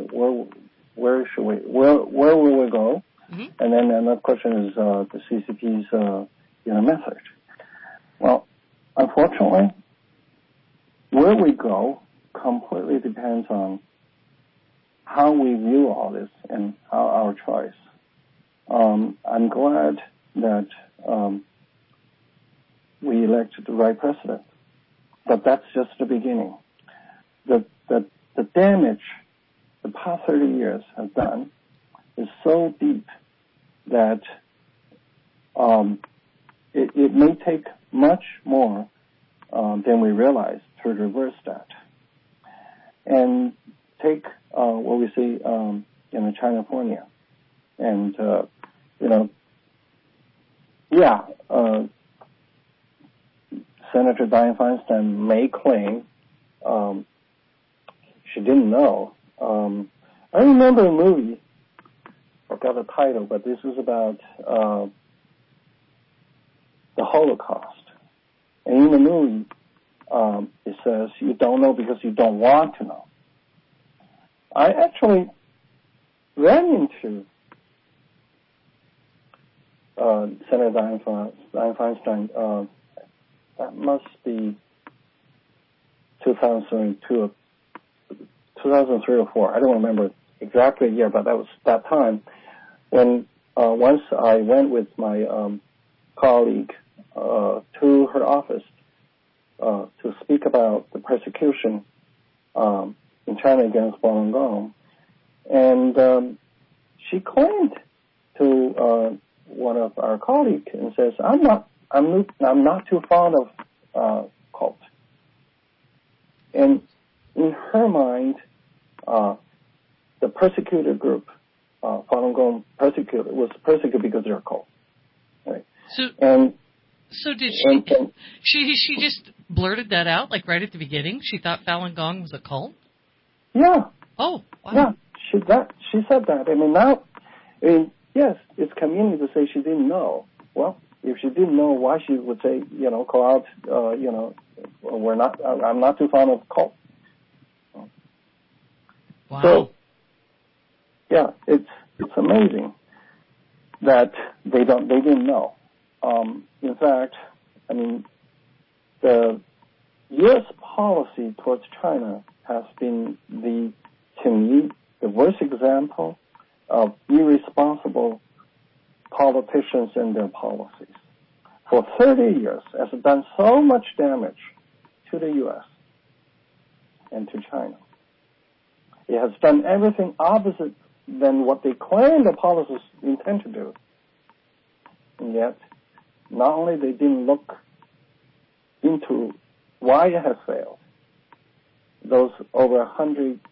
will we go? Mm-hmm. And then another question is the CCP's method. Well, unfortunately, where we go completely depends on how we view all this and how our choice. I'm glad that we elected the right president, but that's just the beginning. The damage the past 30 years has done is so deep that it may take much more than we realize to reverse that. And take what we see in California. And, Senator Dianne Feinstein may claim she didn't know. I remember a movie, I forgot the title, but this was about the Holocaust. And in the movie, it says, you don't know because you don't want to know. I actually ran into Senator Dianne Feinstein. That must be 2003 or 4. I don't remember exactly the year, but that was that time when once I went with my colleague to her office to speak about the persecution in China against Falun Gong, and she claimed to one of our colleagues and says, "I'm not too fond of cult." And in her mind, the persecuted group, Falun Gong was persecuted because they're a cult. Right? So did she? She just blurted that out, like right at the beginning. She thought Falun Gong was a cult. Yeah. Oh. Wow. Yeah. She said that. Yes, it's convenient to say she didn't know. Well, if she didn't know, why she would say, call out, I'm not too fond of cult. Wow. So, yeah, it's amazing that they didn't know. In fact, the U.S. policy towards China has been to me, the worst example of irresponsible politicians and their policies. For 30 years, it has done so much damage to the U.S. and to China. It has done everything opposite than what they claim the policies intend to do. And yet, not only they didn't look into why it has failed, those over 100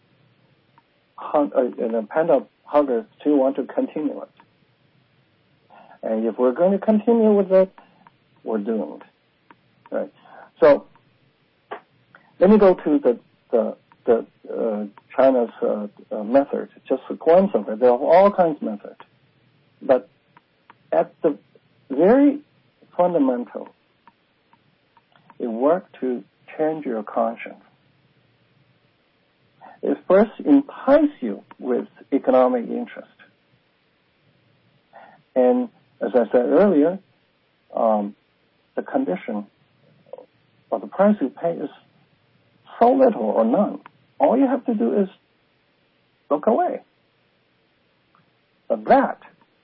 pent-up huggers still want to continue it. And if we're going to continue with it, we're doomed. Right. So let me go to the China's method. Just a glimpse of it. There are all kinds of methods, but at the very fundamental, it works to change your conscience. It first entices you with economic interest. And as I said earlier, the condition or the price you pay is so little or none. All you have to do is look away. But that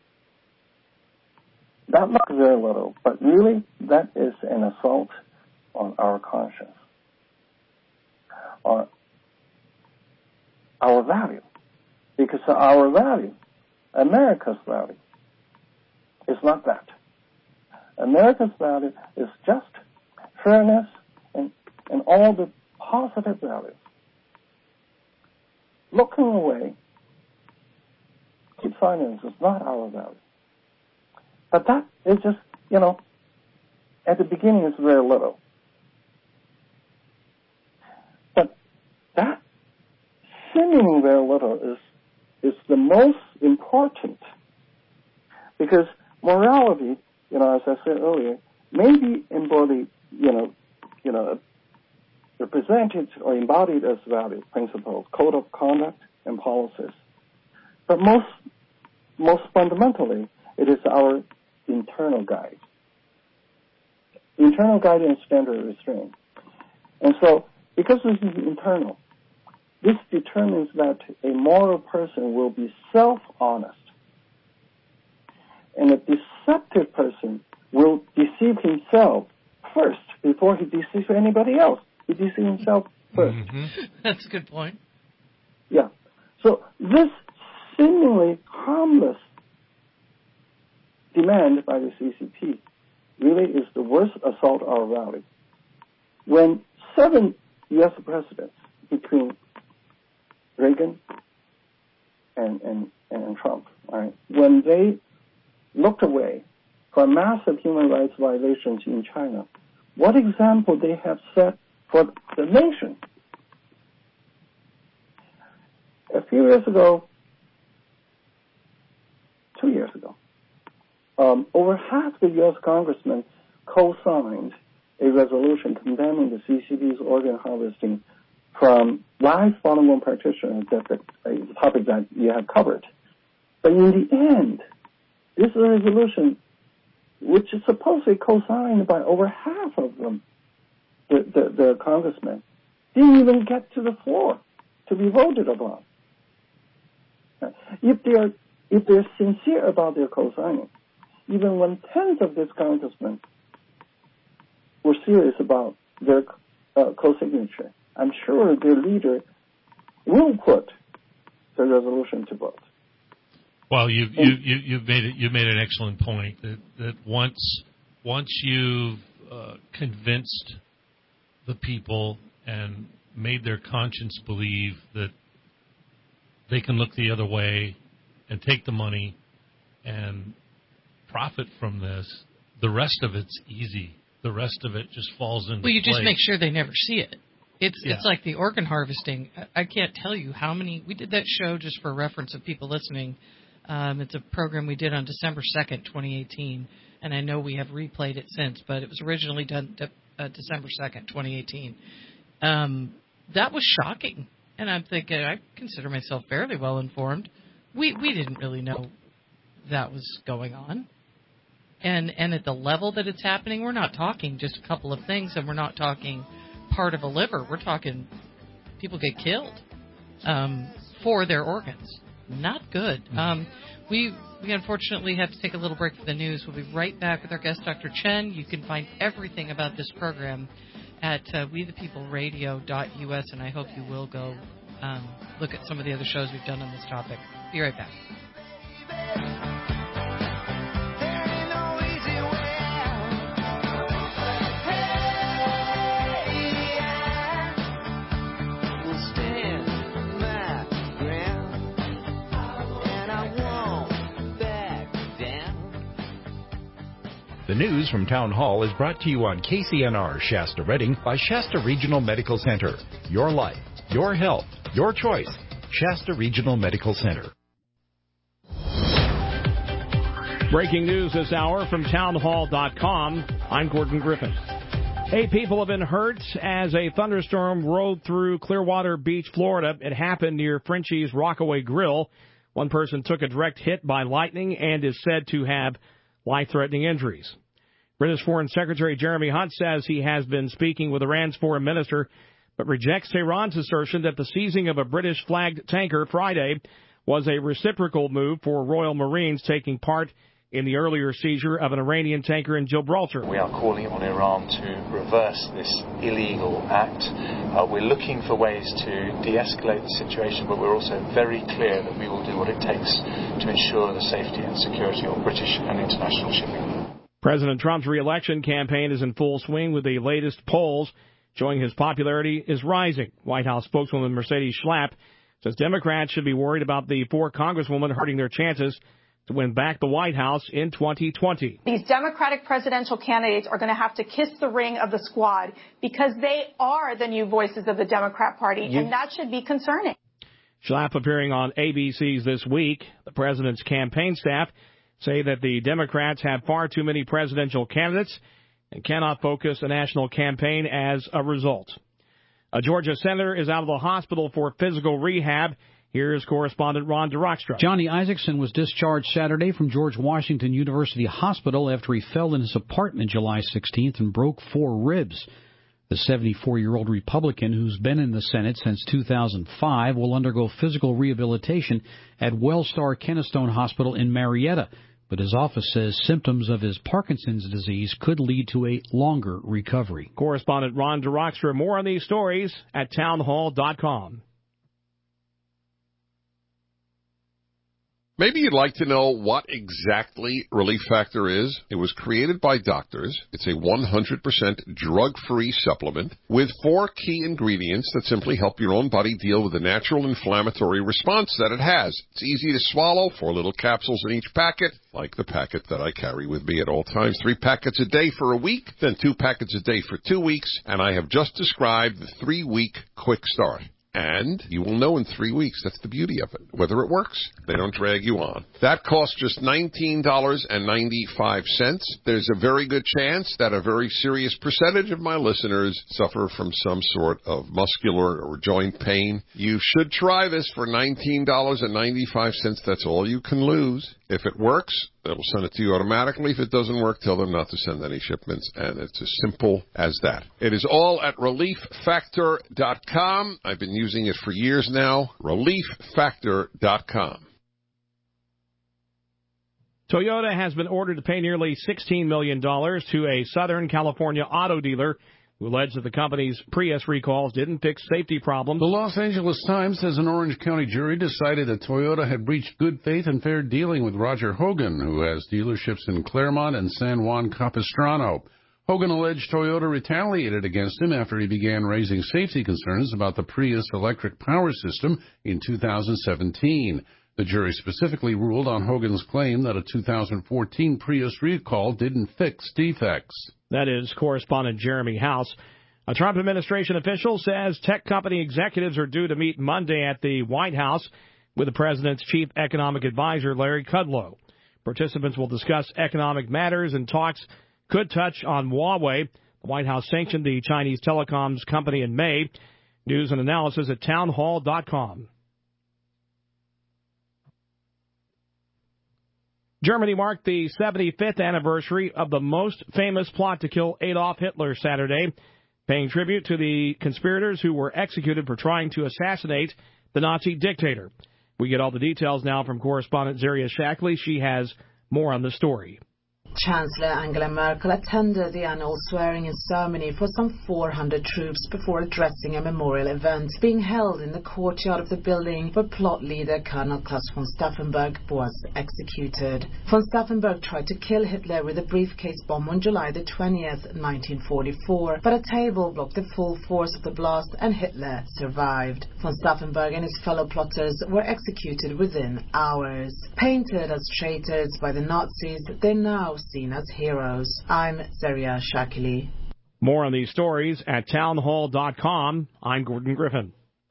looks very little, but really that is an assault on our conscience, on our value. Because our value, America's value, is not that. America's value is just fairness and all the positive values. Looking away, cheap finance is not our value. But that is just, at the beginning it's very little. But that seeming very little is the most important, because morality, as I said earlier, may be embodied, represented or embodied as value, principles, code of conduct, and policies. But most fundamentally, it is our internal guide. Internal guide and standard restraint. And so, because this is internal, this determines that a moral person will be self-honest. And a deceptive person will deceive himself first before he deceives anybody else. He deceives himself first. Mm-hmm. That's a good point. Yeah. So this seemingly harmless demand by the CCP really is the worst assault on our value. When 7 U.S. presidents between Reagan and Trump, right, when they looked away from massive human rights violations in China, what example they have set for the nation? A few years ago, 2 years ago, over half the U.S. congressmen co-signed a resolution condemning the CCP's organ harvesting from live bottom-born practitioners, a topic that you have covered. But in the end, this resolution, which is supposedly co-signed by over half of them, the congressmen, didn't even get to the floor to be voted upon. If they're sincere about their co-signing, even 1/10 of these congressmen were serious about their co-signature, I'm sure their leader will put the resolution to vote. Well, you've made an excellent point that once you've convinced the people and made their conscience believe that they can look the other way and take the money and profit from this, the rest of it's easy. The rest of it just falls into place. Well, you just make sure they never see it. It's like the organ harvesting. I can't tell you how many. We did that show just for reference of people listening. It's a program we did on December 2nd, 2018, and I know we have replayed it since, but it was originally done December 2nd, 2018. That was shocking, and I'm thinking, I consider myself fairly well informed. We didn't really know that was going on. And at the level that it's happening, we're not talking just a couple of things, and we're not talking part of a liver. We're talking people get killed for their organs. Not good. We unfortunately have to take a little break for the news. We'll be right back with our guest, Dr. Chen. You can find everything about this program at wethepeopleradio.us, and I hope you will go look at some of the other shows we've done on this topic. Be right back. The news from Town Hall is brought to you on KCNR Shasta Redding by Shasta Regional Medical Center. Your life, your health, your choice. Shasta Regional Medical Center. Breaking news this hour from townhall.com. I'm Gordon Griffin. 8 people have been hurt as a thunderstorm rolled through Clearwater Beach, Florida. It happened near Frenchie's Rockaway Grill. One person took a direct hit by lightning and is said to have life-threatening injuries. British Foreign Secretary Jeremy Hunt says he has been speaking with Iran's foreign minister, but rejects Tehran's assertion that the seizing of a British-flagged tanker Friday was a reciprocal move for Royal Marines taking part in the earlier seizure of an Iranian tanker in Gibraltar. We are calling on Iran to reverse this illegal act. We're looking for ways to de-escalate the situation, but we're also very clear that we will do what it takes to ensure the safety and security of British and international shipping. President Trump's re-election campaign is in full swing with the latest polls showing his popularity is rising. White House spokeswoman Mercedes Schlapp says Democrats should be worried about the 4 congresswomen hurting their chances to win back the White House in 2020. These Democratic presidential candidates are going to have to kiss the ring of the squad because they are the new voices of the Democrat Party, and that should be concerning. Schlapp appearing on ABC's This Week. The president's campaign staff say that the Democrats have far too many presidential candidates and cannot focus a national campaign as a result. A Georgia senator is out of the hospital for physical rehab. Here's correspondent Ron DeRockstra. Johnny Isaacson was discharged Saturday from George Washington University Hospital after he fell in his apartment July 16th and broke 4 ribs. The 74-year-old Republican, who's been in the Senate since 2005, will undergo physical rehabilitation at Wellstar Kennestone Hospital in Marietta. But his office says symptoms of his Parkinson's disease could lead to a longer recovery. Correspondent Ron DeRockstra. More on these stories at townhall.com. Maybe you'd like to know what exactly Relief Factor is. It was created by doctors. It's a 100% drug-free supplement with 4 key ingredients that simply help your own body deal with the natural inflammatory response that it has. It's easy to swallow, 4 little capsules in each packet, like the packet that I carry with me at all times. 3 packets a day for a week, then 2 packets a day for 2 weeks, and I have just described the 3-week quick start. And you will know in 3 weeks. That's the beauty of it. Whether it works, they don't drag you on. That costs just $19.95. There's a very good chance that a very serious percentage of my listeners suffer from some sort of muscular or joint pain. You should try this for $19.95. That's all you can lose. If it works, it'll send it to you automatically. If it doesn't work, tell them not to send any shipments, and it's as simple as that. It is all at ReliefFactor.com. I've been using it for years now. ReliefFactor.com. Toyota has been ordered to pay nearly $16 million to a Southern California auto dealer who alleged that the company's Prius recalls didn't fix safety problems. The Los Angeles Times says an Orange County jury decided that Toyota had breached good faith and fair dealing with Roger Hogan, who has dealerships in Claremont and San Juan Capistrano. Hogan alleged Toyota retaliated against him after he began raising safety concerns about the Prius electric power system in 2017. The jury specifically ruled on Hogan's claim that a 2014 Prius recall didn't fix defects. That is correspondent Jeremy House. A Trump administration official says tech company executives are due to meet Monday at the White House with the president's chief economic advisor, Larry Kudlow. Participants will discuss economic matters, and talks could touch on Huawei. The White House sanctioned the Chinese telecoms company in May. News and analysis at townhall.com. Germany marked the 75th anniversary of the most famous plot to kill Adolf Hitler Saturday, paying tribute to the conspirators who were executed for trying to assassinate the Nazi dictator. We get all the details now from correspondent Zaria Shackley. She has more on the story. Chancellor Angela Merkel attended the annual swearing-in ceremony for some 400 troops before addressing a memorial event being held in the courtyard of the building where plot leader Colonel Klaus von Stauffenberg was executed. Von Stauffenberg tried to kill Hitler with a briefcase bomb on July the 20th, 1944, but a table blocked the full force of the blast and Hitler survived. Von Stauffenberg and his fellow plotters were executed within hours. Painted as traitors by the Nazis, they now seen as heroes. I'm Zaria Shakili. More on these stories at townhall.com. I'm Gordon Griffin.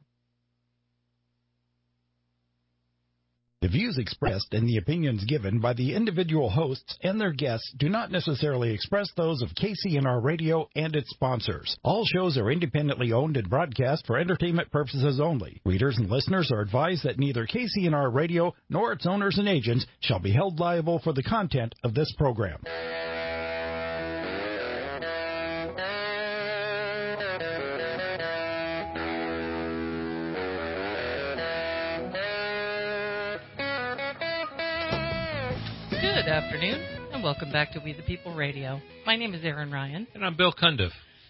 The views expressed and the opinions given by the individual hosts and their guests do not necessarily express those of KCNR Radio and its sponsors. All shows are independently owned and broadcast for entertainment purposes only. Readers and listeners are advised that neither KCNR Radio nor its owners and agents shall be held liable for the content of this program. Good afternoon, and welcome back to We the People Radio. My name is Aaron Ryan. And I'm Bill Cundiff.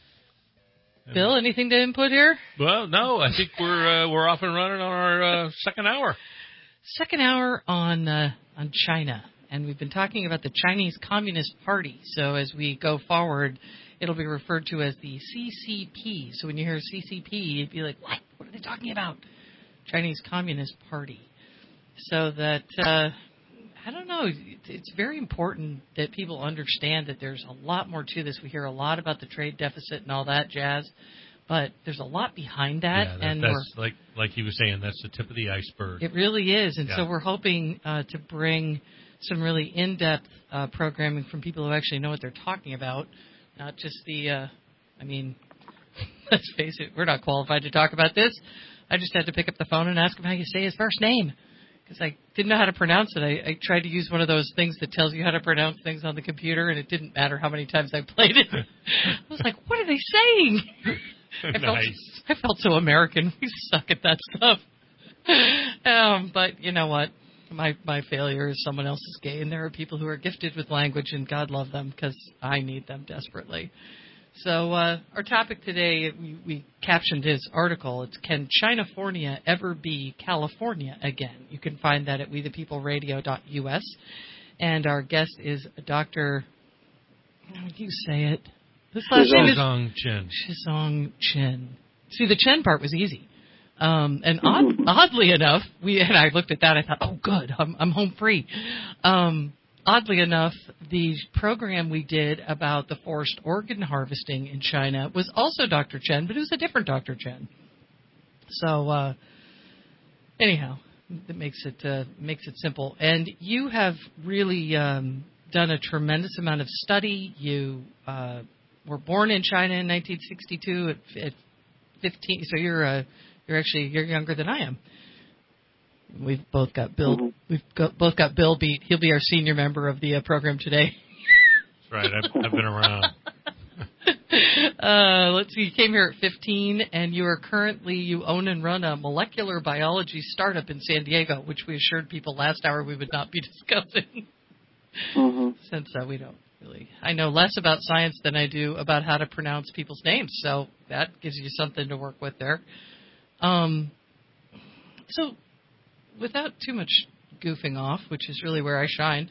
Bill, anything to input here? Well, no, I think we're off and running on our second hour. Second hour on China, and we've been talking about the Chinese Communist Party. So as we go forward, it'll be referred to as the CCP. So when you hear CCP, you'd be like, what? What are they talking about? Chinese Communist Party. So that... I don't know. It's very important that people understand that there's a lot more to this. We hear a lot about the trade deficit and all that jazz, but there's a lot behind that. Yeah, and that's like he was saying, that's the tip of the iceberg. It really is. And so we're hoping to bring some really in-depth programming from people who actually know what they're talking about, not just the, let's face it, we're not qualified to talk about this. I just had to pick up the phone and ask him how you say his first name. Because I didn't know how to pronounce it. I tried to use one of those things that tells you how to pronounce things on the computer, and it didn't matter how many times I played it. I was like, what are they saying? I felt so American. We suck at that stuff. But you know what? My failure is someone else's gain. There are people who are gifted with language, and God love them because I need them desperately. So our topic today, we captioned his article. It's Can Chinafornia Ever Be California Again? You can find that at wethepeopleradio.us. And our guest is Dr. How do you say it? This last name is Shizong Chen. Shizong Chen. See, the Chen part was easy. And oddly enough, I looked at that. I thought, oh, good, I'm home free. Oddly enough, the program we did about the forced organ harvesting in China was also Dr. Chen, but it was a different Dr. Chen. So, anyhow, that makes it simple. And you have really done a tremendous amount of study. You were born in China in 1962 at 15. So you're younger than I am. We've both got Bill. Mm-hmm. Both got Bill beat. He'll be our senior member of the program today. That's right. I've been around. Let's see. You came here at 15, and you own and run a molecular biology startup in San Diego, which we assured people last hour we would not be discussing. Mm-hmm. Since we don't really. I know less about science than I do about how to pronounce people's names, so that gives you something to work with there. So. Without too much goofing off, which is really where I shine,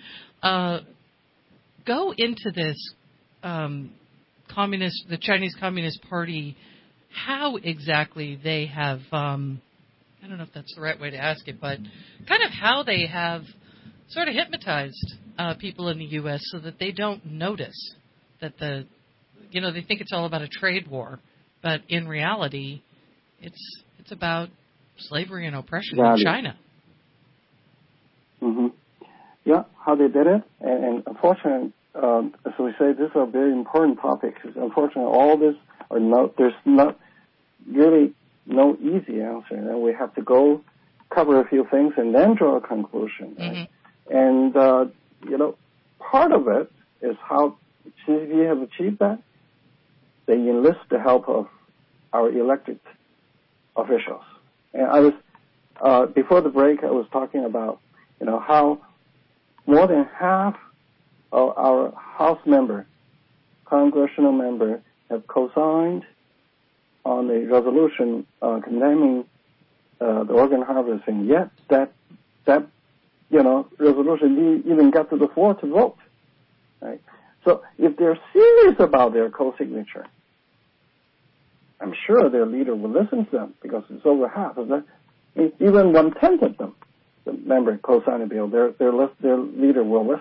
go into this the Chinese Communist Party, how exactly they have, I don't know if that's the right way to ask it, but kind of how they have sort of hypnotized people in the U.S. so that they don't notice that they think it's all about a trade war, but in reality, it's about slavery and oppression in China. Mm-hmm. Yeah, how they did it, and unfortunately, as we say, this is a very important topic. Unfortunately, all this there's not really no easy answer, and we have to go cover a few things and then draw a conclusion. Right? Mm-hmm. And part of it is how CCP have achieved that. They enlist the help of our elected officials, and I was before the break. I was talking about how more than half of our House member, congressional member, have co-signed on a resolution condemning the organ harvesting. Yet that resolution didn't even get to the floor to vote. Right? So if they're serious about their co-signature, I'm sure their leader will listen to them because it's over half of them. Even 1/10 of them. The member co-signed a bill, their leader will listen.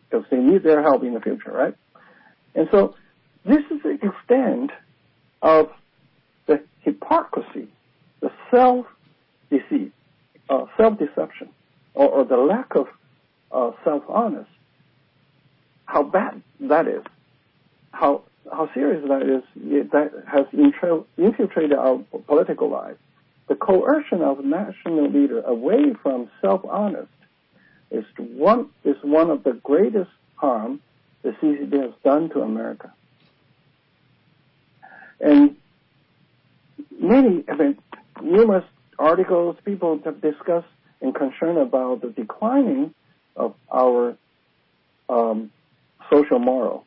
because they need their help in the future, right? And so this is the extent of the hypocrisy, the self-deceit, self-deception, or the lack of self-honest, how bad that is, how serious that is, that has infiltrated our political life. The coercion of national leader away from self-honest is one of the greatest harm the CCP has done to America. And numerous articles, people have discussed and concerned about the declining of our social moral.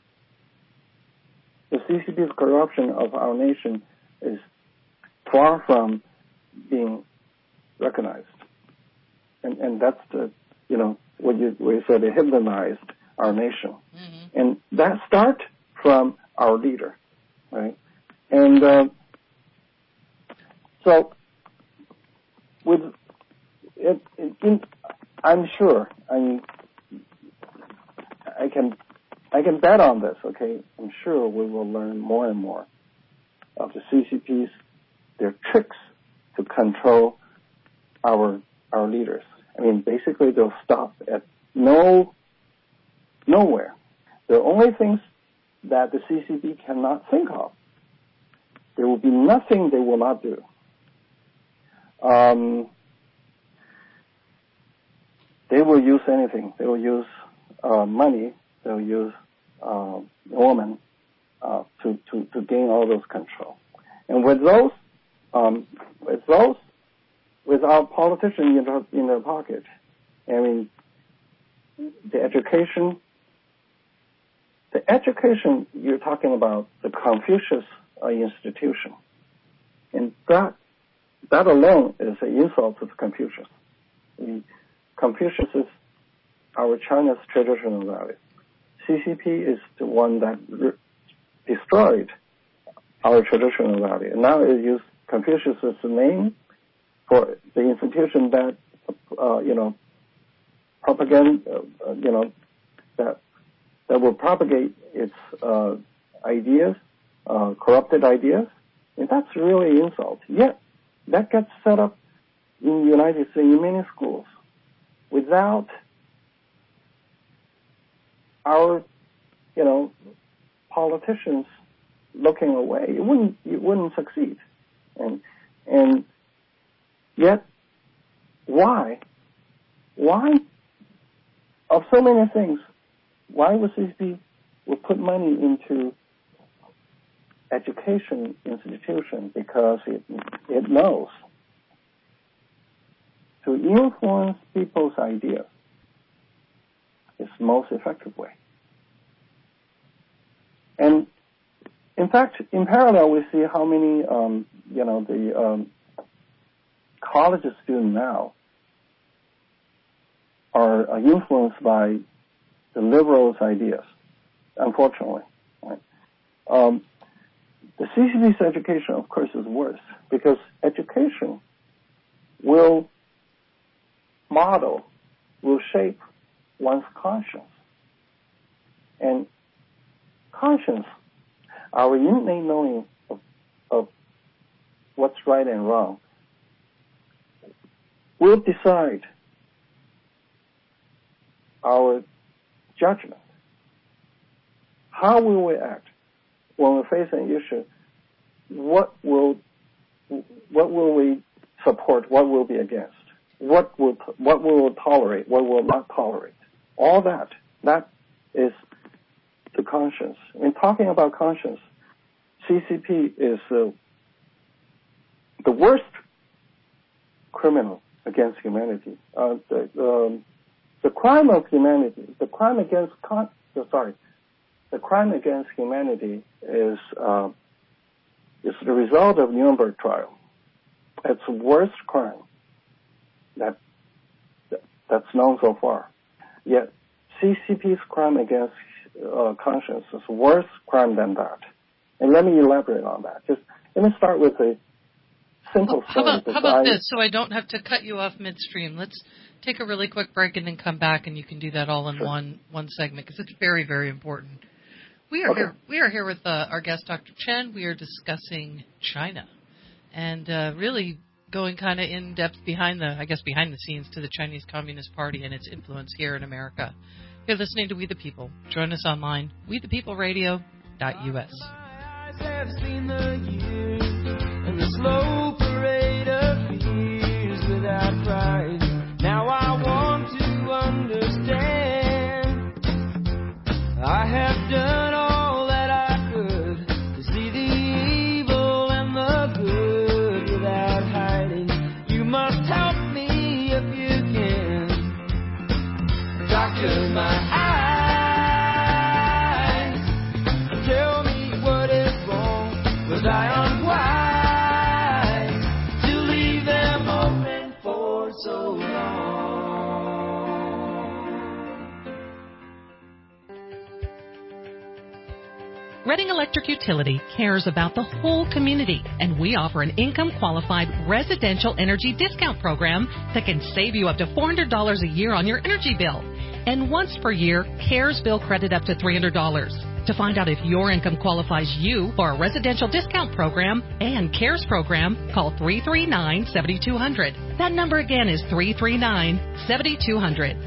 The CCP's corruption of our nation is far from being recognized. And that's what you said, it hypnotized our nation. Mm-hmm. And that starts from our leader, right? And so with it, I'm sure, I can bet on this, okay? I'm sure we will learn more and more of the CCP's, their tricks to control our leaders. I mean, basically they'll stop at nowhere. The only things that the CCP cannot think of, there will be nothing they will not do. They will use anything. They will use money. They will use women to gain all those control. And with our politicians in their pocket, I mean, the education you're talking about, the Confucius institution, and that alone is an insult to Confucius. Confucius is our China's traditional value. CCP is the one that destroyed our traditional value, and now it uses Confucius as the name for the institution that that will propagate its ideas, corrupted ideas, and that's really an insult. Yet that gets set up in the United States in many schools without our politicians looking away. It wouldn't succeed, and yet why of so many things, why would CCP will put money into education institution? Because it knows to influence people's ideas is the most effective way. And in fact, in parallel, we see how many the college students now are influenced by the liberals' ideas, unfortunately. Right? The CCP's education, of course, is worse because education will shape one's conscience. And conscience, our innate knowing of what's right and wrong, will decide our judgment. How will we act when we face an issue? What will we support? What will be against? What we will tolerate? What will not tolerate? All that is the conscience. In talking about conscience, CCP is the worst criminal against humanity. The crime of humanity, the crime against humanity is the result of Nuremberg trial. It's the worst crime that's known so far. Yet CCP's crime against conscience is a worse crime than that. And let me elaborate on that. Just let me start with a simple story. How about this, so I don't have to cut you off midstream? Let's take a really quick break and then come back, and you can do that all in one segment because it's very, very important. We are here with our guest, Dr. Chen. We are discussing China and really going kind of in depth behind the scenes to the Chinese Communist Party and its influence here in America. You're listening to We the People. Join us online, wethepeopleradio.us. Have seen the years and the slow parade of fears without pride. Now I want to understand. I have done all that I could to see the evil and the good without hiding. You must help me if you can. Doctor, my eyes, tell me what is wrong. Was I unwise to leave them open for so long? Reading Electric Utility cares about the whole community, and we offer an income-qualified residential energy discount program that can save you up to $400 a year on your energy bill. And once per year, CARES bill credit up to $300. To find out if your income qualifies you for a residential discount program and CARES program, call 339-7200. That number again is 339-7200.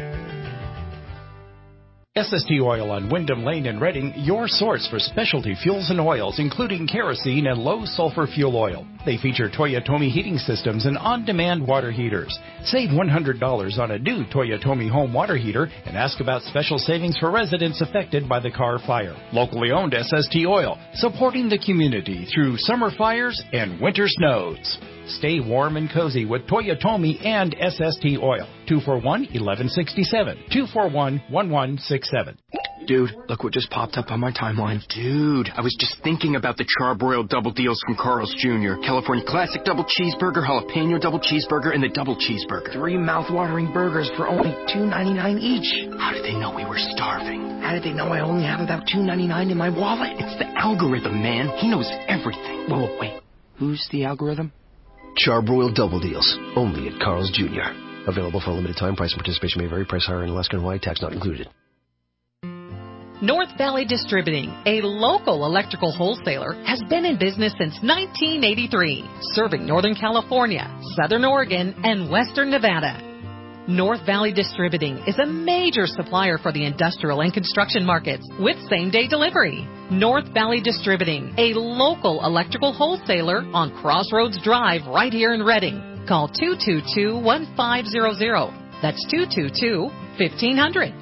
SST Oil on Wyndham Lane in Reading, your source for specialty fuels and oils, including kerosene and low-sulfur fuel oil. They feature Toyotomi heating systems and on-demand water heaters. Save $100 on a new Toyotomi home water heater and ask about special savings for residents affected by the Carr fire. Locally owned SST Oil, supporting the community through summer fires and winter snows. Stay warm and cozy with Toyotomi and SST Oil. 241-1167. 241-1167. Dude, look what just popped up on my timeline. Dude, I was just thinking about the Charbroiled double deals from Carl's Jr. California Classic Double Cheeseburger, Jalapeno Double Cheeseburger, and the Double Cheeseburger. 3 mouth-watering burgers for only $2.99 each. How did they know we were starving? How did they know I only have about $2.99 in my wallet? It's the algorithm, man. He knows everything. Whoa, wait. Who's the algorithm? Charbroiled double deals, only at Carl's Jr. Available for a limited time. Price and participation may vary. Price higher in Alaska and Hawaii. Tax not included. North Valley Distributing, a local electrical wholesaler, has been in business since 1983, serving Northern California, Southern Oregon, and Western Nevada. North Valley Distributing is a major supplier for the industrial and construction markets with same-day delivery. North Valley Distributing, a local electrical wholesaler on Crossroads Drive right here in Reading. Call 222-1500. That's 222-1500.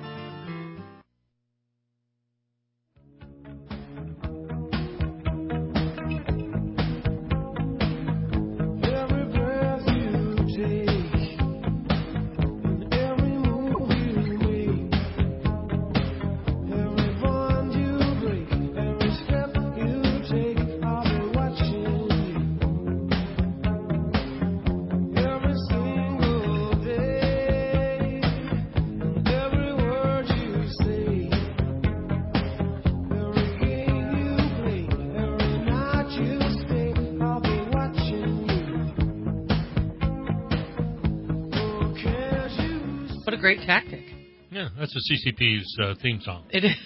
Great tactic. Yeah, that's the CCP's theme song. It is.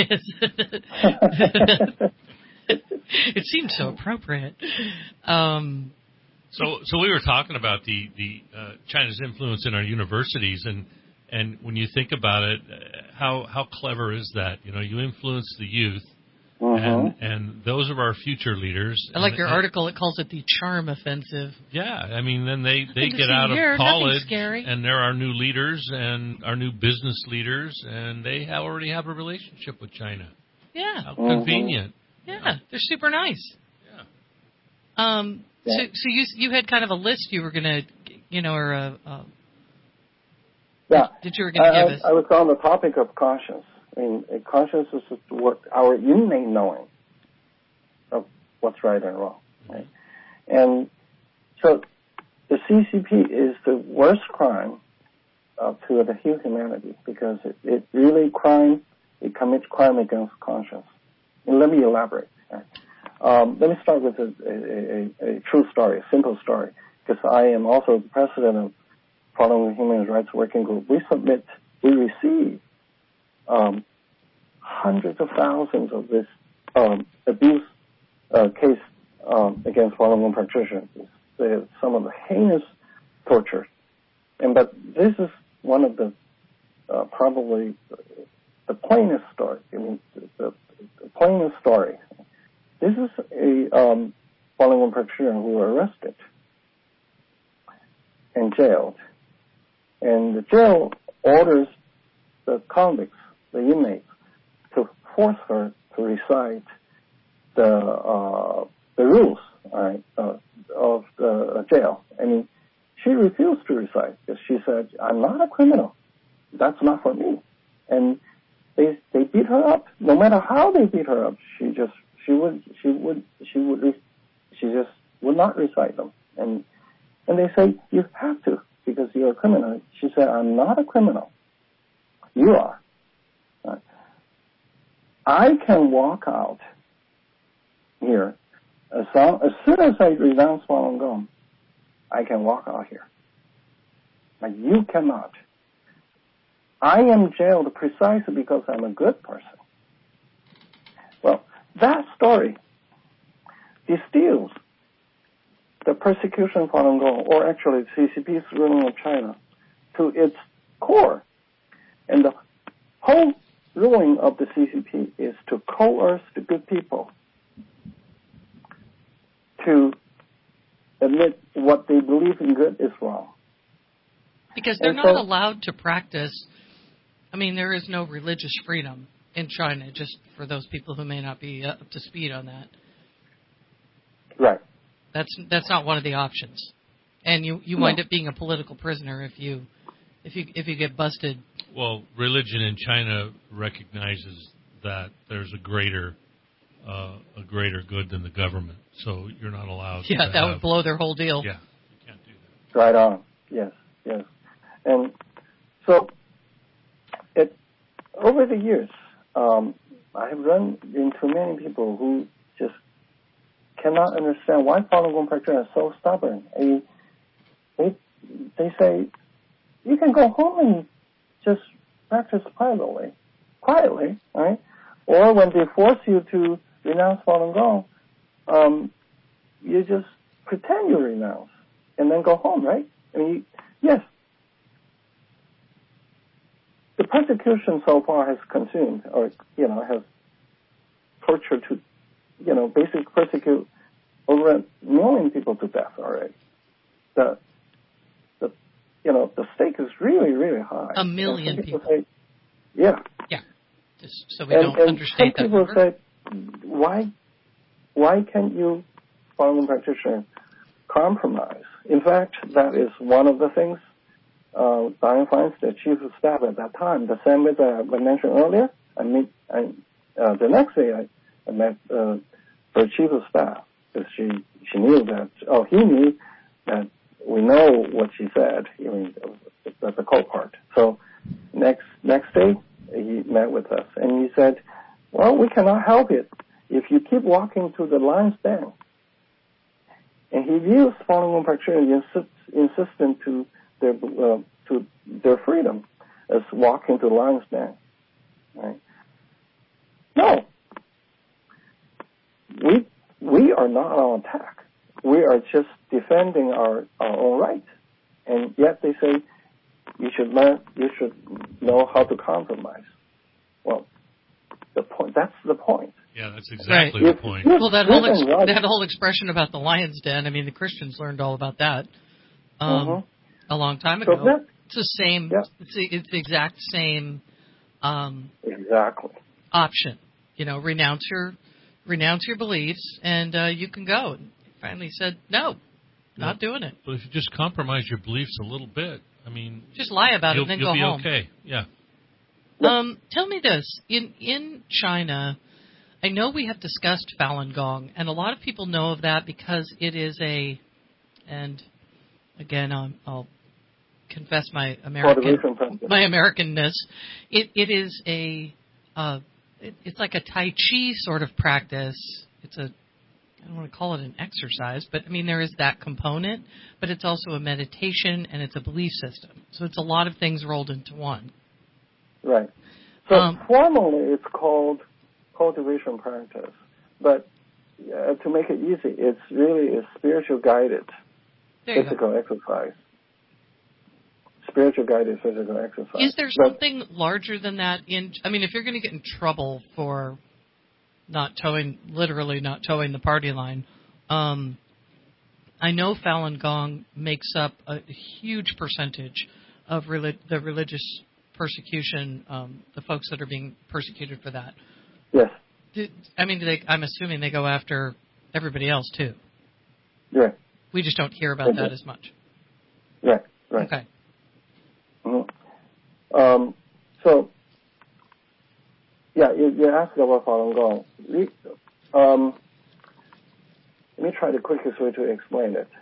It seems so appropriate. So we were talking about the China's influence in our universities, and when you think about it, how clever is that? You know, you influence the youth. And those are our future leaders. I like your article. It calls it the charm offensive. Yeah, I mean, then they get out of college, and they're our new leaders and our new business leaders, and they already have a relationship with China. Yeah. How convenient. Yeah, they're super nice. Yeah. So you had kind of a list you were going to, or that you were going to give us. I was on the topic of conscience. I mean, conscience is what our innate knowing of what's right and wrong. Right? And so the CCP is the worst crime to the humanity because it commits crime against conscience. And let me elaborate. Right? Let me start with a true story, a simple story, because I am also the president of Falun Gong Human Rights Working Group, we receive hundreds of thousands of this abuse case against Falun Gong practitioners. Some of the heinous torture. But this is one of the probably the plainest story. I mean, the plainest story. This is a Falun Gong practitioner who were arrested and jailed. And the jail orders the convicts, the inmates, to force her to recite the rules of the jail. I mean, she refused to recite because she said, "I'm not a criminal. That's not for me." And they beat her up. No matter how they beat her up, she just would not recite them. And they say, "You have to because you're a criminal." She said, "I'm not a criminal. You are." I can walk out here as soon as I renounce Falun Gong. I can walk out here. But you cannot. I am jailed precisely because I'm a good person. Well, that story distills the persecution of Falun Gong, or actually CCP's ruling of China, to its core. And the whole ruling of the CCP is to coerce the good people to admit what they believe in good is wrong. Because they're not allowed to practice. I mean, there is no religious freedom in China, just for those people who may not be up to speed on that. Right. That's not one of the options. And you wind up being a political prisoner if you get busted. Well, religion in China recognizes that there's a greater good than the government, so you're not allowed. Yeah, that would blow their whole deal. Yeah, you can't do that. Right on. Yes. And so, over the years, I have run into many people who just cannot understand why Falun Gong practitioners are so stubborn. They say, you can go home and just practice quietly, right? Or when they force you to renounce Falun Gong, you just pretend you renounce and then go home, right? I mean, yes. The persecution so far has consumed, or, has tortured to, basically persecute over 1 million people to death already. The stake is really, really high. 1 million people. Say, yeah. Yeah. Just so we don't understate that. Some people say, why can't you, Falun Gong practitioner, compromise? In fact, that is one of the things Dianne Feinstein, the chief of staff at that time, the same way that I mentioned earlier, the next day I met her chief of staff, because he knew that we know what she said, the cold part. So next day he met with us and he said, well, we cannot help it if you keep walking to the lion's den. And he views Falun Gong practitioners insistent to their freedom as walking to the lion's den. Right? No. We are not on attack. We are just defending our own rights. And yet they say you should know how to compromise. Well, that's the point. Yeah, that's exactly the point. Well, that whole expression about the lion's den, I mean, the Christians learned all about that a long time ago. So it's the same. Yeah. It's the exact same. Exactly. Option. Renounce your beliefs, and you can go. And he finally said, no, not doing it. But if you just compromise your beliefs a little bit, I mean, just lie about it and then go home. You'll be okay. Yeah. Tell me this: in China, I know we have discussed Falun Gong, and a lot of people know of that because it is and again, I'll confess my Americanness. It is it's like a Tai Chi sort of practice. It's a I don't want to call it an exercise, but I mean, there is that component, but it's also a meditation and it's a belief system. So it's a lot of things rolled into one. Right. So formally, it's called cultivation practice, but to make it easy, it's really a spiritual guided physical exercise. Spiritual guided physical exercise. Is there something larger than that? I mean, if you're going to get in trouble for literally not towing the party line, I know Falun Gong makes up a huge percentage of the religious persecution, the folks that are being persecuted for that. Yes. I'm assuming they go after everybody else too. Right. We just don't hear about that as much. Right. Okay. Mm-hmm. You asked about Falun Gong. Let me try the quickest way to explain it.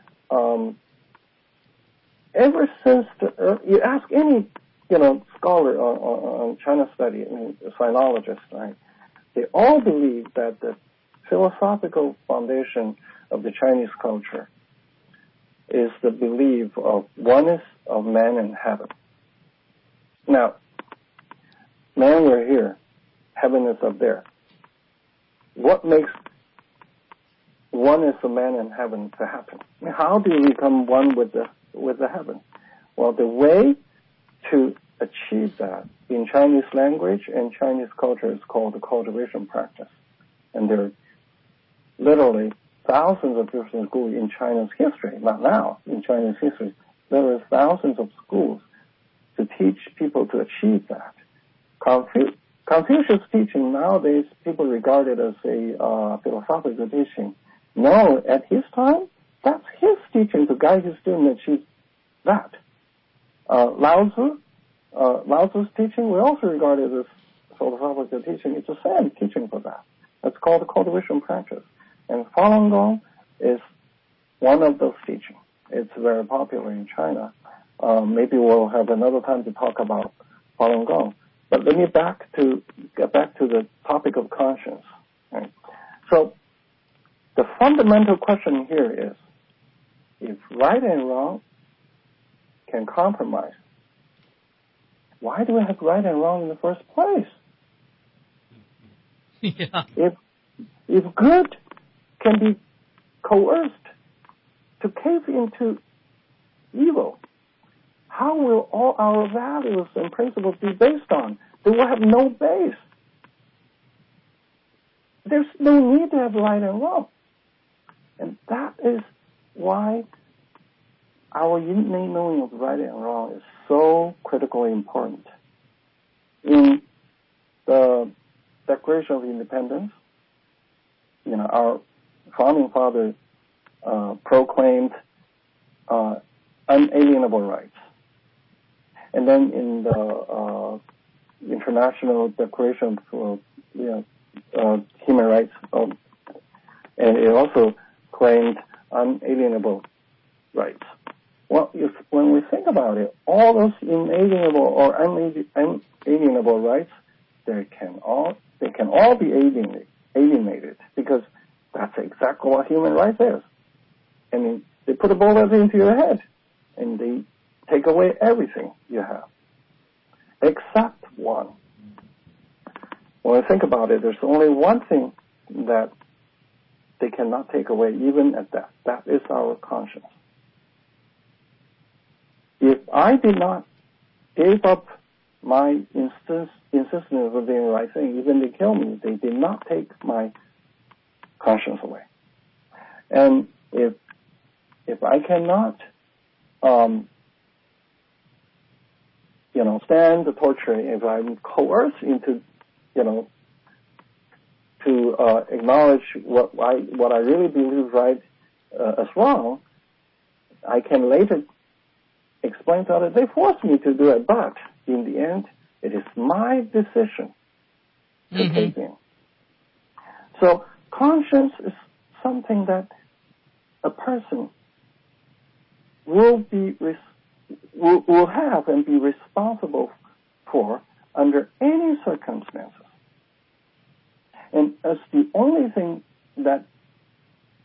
Ever since you ask any scholar on China study, sinologist, right? They all believe that the philosophical foundation of the Chinese culture is the belief of oneness of man and heaven. Now, man, we're here. Heaven is up there. What makes oneness of man and heaven to happen? How do you become one with the heaven? Well, the way to achieve that in Chinese language and Chinese culture is called the cultivation practice. And there are literally thousands of different schools in China's history, not now, in China's history. There are thousands of schools to teach people to achieve that. Confucius' teaching nowadays, people regard it as a philosophical teaching. No, at his time, that's his teaching to guide his students to achieve that. Lao Tzu's teaching, we also regard it as philosophical teaching. It's the same teaching for that. It's called the cultivation practice. And Falun Gong is one of those teachings. It's very popular in China. Maybe we'll have another time to talk about Falun Gong. But let me get back to the topic of conscience. Right? So the fundamental question here is, if right and wrong can compromise, why do we have right and wrong in the first place? Yeah. If good can be coerced to cave into evil, how will all our values and principles be based on? They will have no base. There's no need to have right and wrong. And that is why our innate knowing of right and wrong is so critically important. In the Declaration of Independence, our founding father proclaimed unalienable rights. And then in the International Declaration for Human Rights, and it also claimed unalienable rights. Well, when we think about it, all those inalienable or unalienable rights, they can all be alienated because that's exactly what human rights is. I mean, they put a bullet into your head and they take away everything you have, except one. When I think about it, there's only one thing that they cannot take away, even at that. That is our conscience. If I did not give up my insistence of doing the right thing, even they kill me, they did not take my conscience away. And if I cannot, stand the torture, if I'm coerced into, to acknowledge what I really believe right as wrong, I can later explain to others, they forced me to do it, but in the end, it is my decision to take in. So conscience is something that a person will have and be responsible for under any circumstances. And as the only thing that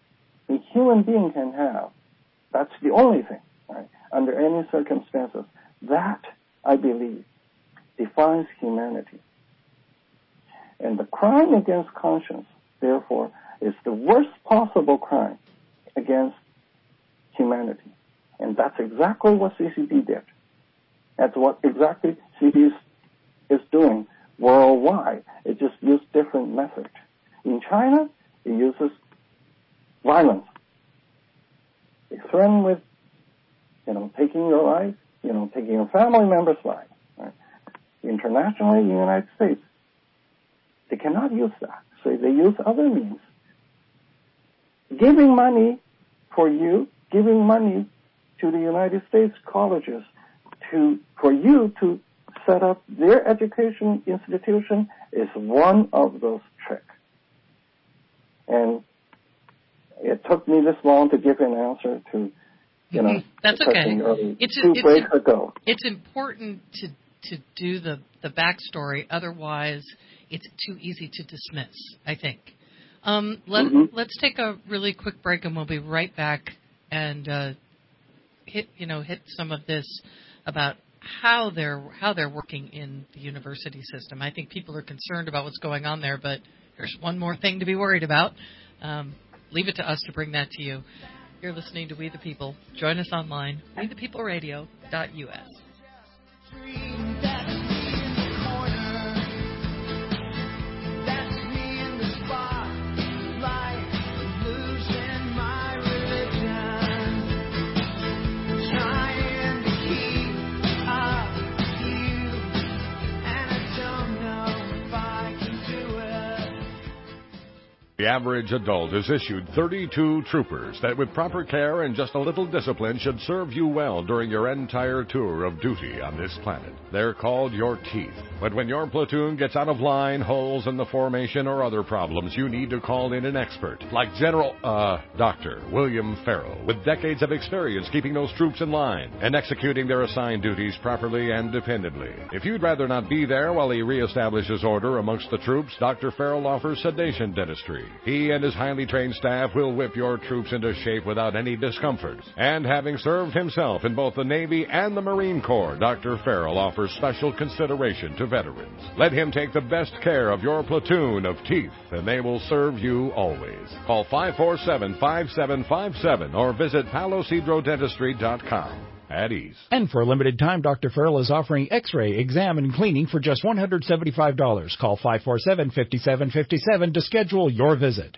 human being can have. That's the only thing, right? Under any circumstances. That, I believe, defines humanity. And the crime against conscience, therefore, is the worst possible crime against humanity. And that's exactly what CCP did. That's what exactly CCP is doing worldwide. It just used different methods. In China, it uses violence. They threaten with, taking your life, taking your family member's life. Right? Internationally, in the United States, they cannot use that. So they use other means. Giving money to the United States colleges for you to set up their education institution is one of those tricks. And it took me this long to give an answer to, that's the okay. Early, two breaks ago. It's important to do the backstory. Otherwise, it's too easy to dismiss, I think. Let's take a really quick break, and we'll be right back and hit some of this about how they're working in the university system. I think people are concerned about what's going on there, but there's one more thing to be worried about. Leave it to us to bring that to you. You're listening to We the People. Join us online, wethepeopleradio.us. The average adult is issued 32 troopers that with proper care and just a little discipline should serve you well during your entire tour of duty on this planet. They're called your teeth. But when your platoon gets out of line, holes in the formation, or other problems, you need to call in an expert like Dr. William Farrell, with decades of experience keeping those troops in line and executing their assigned duties properly and dependably. If you'd rather not be there while he reestablishes order amongst the troops, Dr. Farrell offers sedation dentistry. He and his highly trained staff will whip your troops into shape without any discomfort. And having served himself in both the Navy and the Marine Corps, Dr. Farrell offers special consideration to veterans. Let him take the best care of your platoon of teeth, and they will serve you always. Call 547-5757 or visit palosidrodentistry.com. At ease. And for a limited time, Dr. Farrell is offering X-ray, exam, and cleaning for just $175. Call 547-5757 to schedule your visit.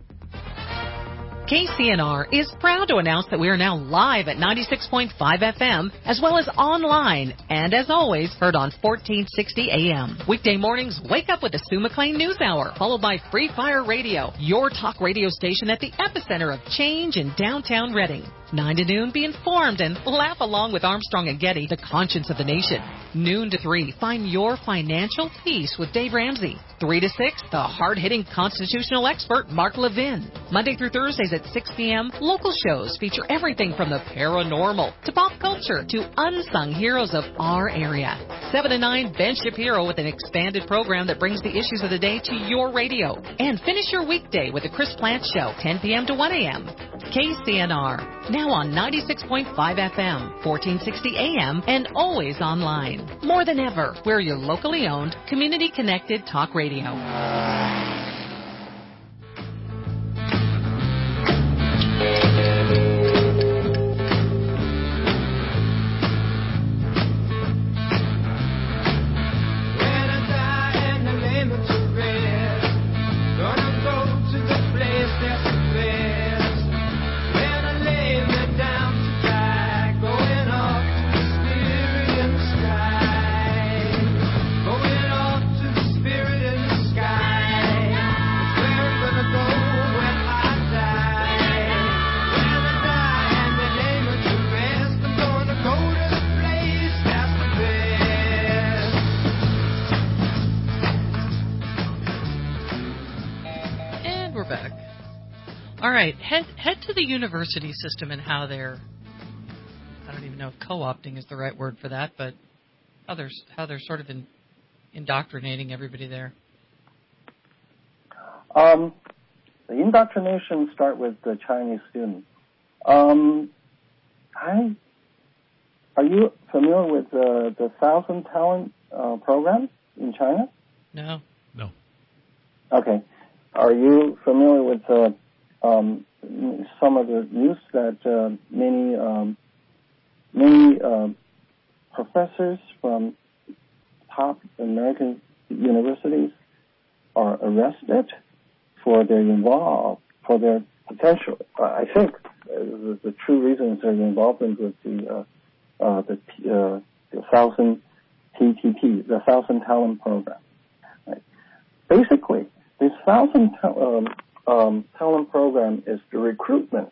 KCNR is proud to announce that we are now live at 96.5 FM, as well as online, and as always, heard on 1460 AM. Weekday mornings, wake up with the Sue McLean News Hour, followed by Free Fire Radio, your talk radio station at the epicenter of change in downtown Reading. 9 to noon, be informed and laugh along with Armstrong and Getty, the conscience of the nation. Noon to 3, find your financial peace with Dave Ramsey. 3 to 6, the hard-hitting constitutional expert, Mark Levin. Monday through Thursdays at 6 p.m., local shows feature everything from the paranormal to pop culture to unsung heroes of our area. 7 to 9, Ben Shapiro with an expanded program that brings the issues of the day to your radio. And finish your weekday with the Chris Plant Show, 10 p.m. to 1 a.m. KCNR, now on 96.5 FM, 1460 AM, and always online. More than ever, we're your locally owned, community-connected talk radio. All right, head to the university system and how they're, I don't even know if co-opting is the right word for that, but how they're sort of indoctrinating everybody there. the indoctrination start with the Chinese students. Are you familiar with the 1,000 Talent program in China? No. No. Okay. Are you familiar with some of the news that many professors from top American universities are arrested for their potential? I think the true reason is their involvement with the 1,000 TTP, the 1,000 Talent program. Right. Basically, this 1,000 Talent program is the recruitment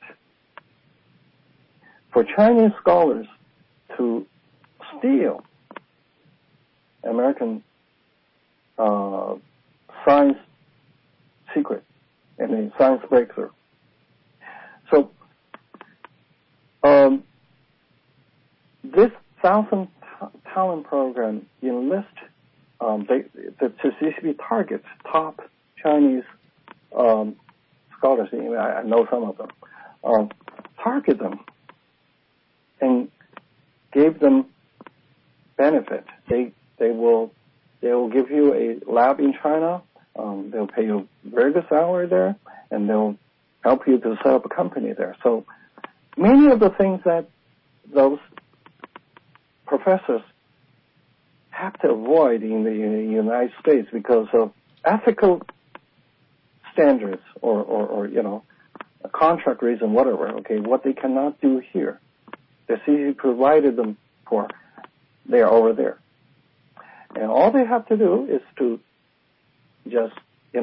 for Chinese scholars to steal American science secret and a science breakthrough. So, this 1,000 Talent program enlists the CCP targets top Chinese scholars. I know some of them. Target them and gave them benefit. They will give you a lab in China. They'll pay you a very good salary there, and they'll help you to set up a company there. So many of the things that those professors have to avoid in the United States because of ethical standards or a contract reason, whatever, okay, what they cannot do here. The CCP provided them for, they are over there. And all they have to do is to just,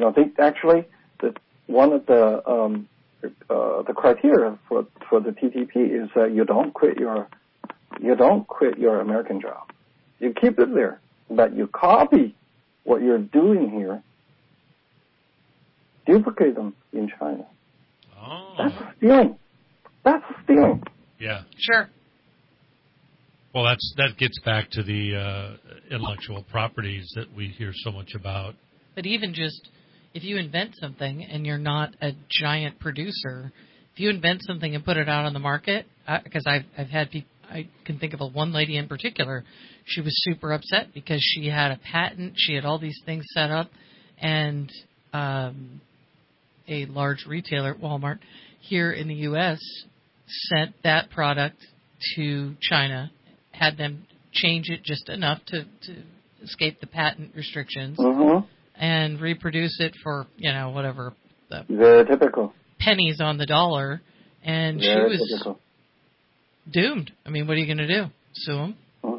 one of the criteria for the TTP is that you don't quit your American job. You keep it there, but you copy what you're doing here, duplicate them in China. Oh. That's stealing. Yeah. Sure. Well, that gets back to the intellectual properties that we hear so much about. But even just if you invent something and you're not a giant producer, if you invent something and put it out on the market, because I've had people, I can think of one lady in particular, she was super upset because she had a patent, she had all these things set up, and a large retailer, Walmart, here in the U.S., sent that product to China, had them change it just enough to escape the patent restrictions, and reproduce it for, whatever. Very typical. Pennies on the dollar, and Very she was typical. Doomed. I mean, what are you going to do? Sue them?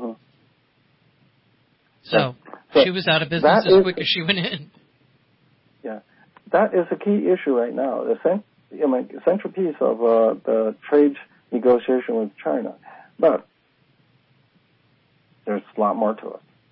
So she was out of business as quick as she went in. Yeah. That is a key issue right now. The central piece of the trade negotiation with China. But there's a lot more to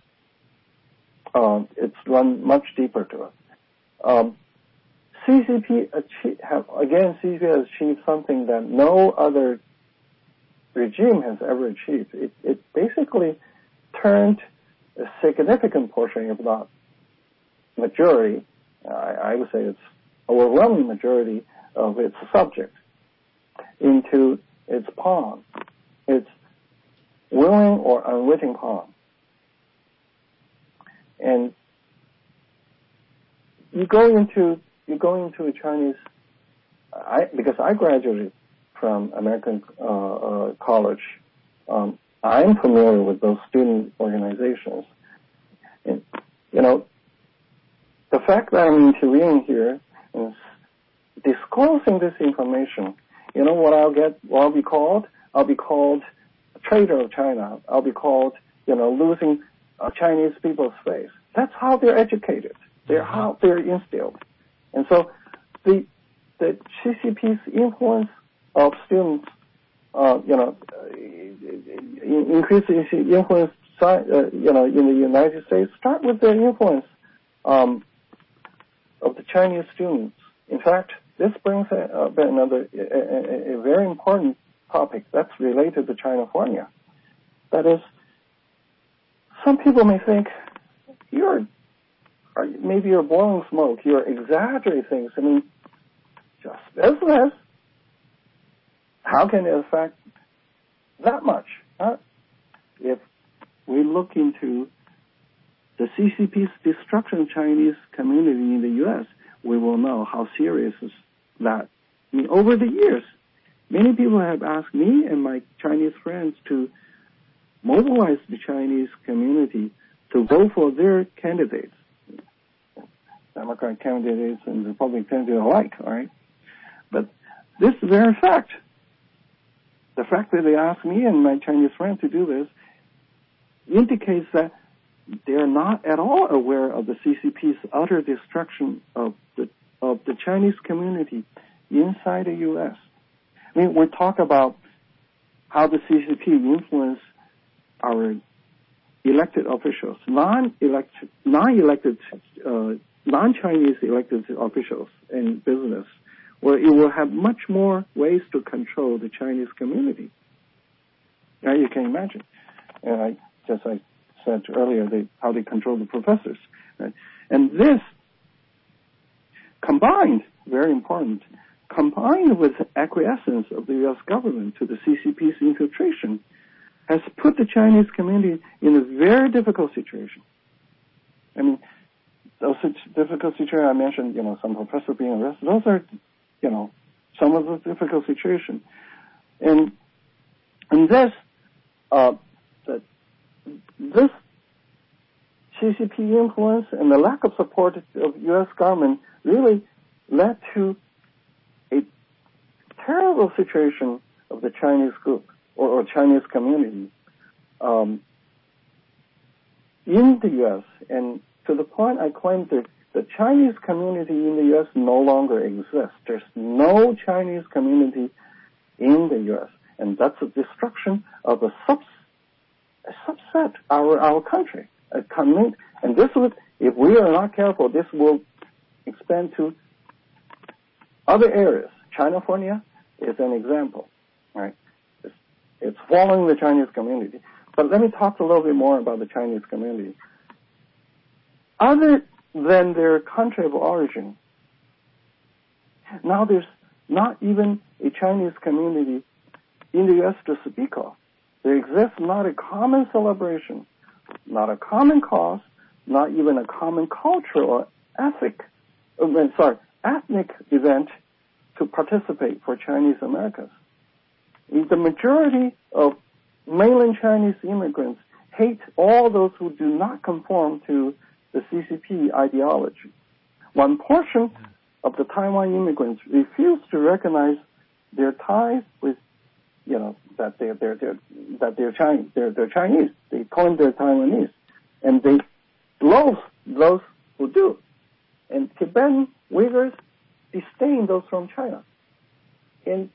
it. It's run much deeper to it. CCP has achieved something that no other regime has ever achieved. It basically turned a significant portion, if not majority, I would say it's overwhelming majority of its subjects into its pawn, its willing or unwitting pawn. And you go into a Chinese, because I graduated from American college, I'm familiar with those student organizations. And, the fact that I'm intervening here is disclosing this information. You know what I'll get? What I'll be called? I'll be called a traitor of China. I'll be called, losing Chinese people's faith. That's how they're educated. They're how they're instilled. And so the CCP's influence of students, increasing influence, in the United States, start with the influence of the Chinese students. In fact, this brings up another a very important topic that's related to China-fornia. That is, some people may think maybe you're blowing smoke, you're exaggerating things. I mean, business, how can it affect that much? If we look into the CCP's destruction of Chinese community in the U.S., we will know how serious is that. I mean, over the years, many people have asked me and my Chinese friends to mobilize the Chinese community to vote for their candidates, Democrat candidates and Republican candidates alike, all right? But this very fact, the fact that they asked me and my Chinese friends to do this, indicates that they're not at all aware of the CCP's utter destruction of the Chinese community inside the U.S. I mean, we talk about how the CCP influenced our elected officials, non-Chinese elected officials in business, where it will have much more ways to control the Chinese community. Now you can imagine, and I said earlier, how they control the professors, right? And this combined, very important, combined with acquiescence of the U.S. government to the CCP's infiltration, has put the Chinese community in a very difficult situation. I mean, those difficult situations I mentioned, some professor being arrested, those are, some of the difficult situations. And this CCP influence and the lack of support of U.S. government really led to a terrible situation of the Chinese group or Chinese community in the U.S. And to the point I claim that the Chinese community in the U.S. no longer exists. There's no Chinese community in the U.S. And that's a destruction of a subset of our country. And this would, if we are not careful, this will expand to other areas. California is an example, right? It's following the Chinese community. But let me talk a little bit more about the Chinese community. Other than their country of origin, now there's not even a Chinese community in the U.S. to speak of. There exists not a common celebration, not a common cause, not even a common culture or ethnic event to participate for Chinese Americans. The majority of mainland Chinese immigrants hate all those who do not conform to the CCP ideology. One portion of the Taiwan immigrants refuse to recognize their ties with, that they're Chinese. They claim they're Taiwanese, and they loathe those who do. And Tibetan Uyghurs disdain those from China. And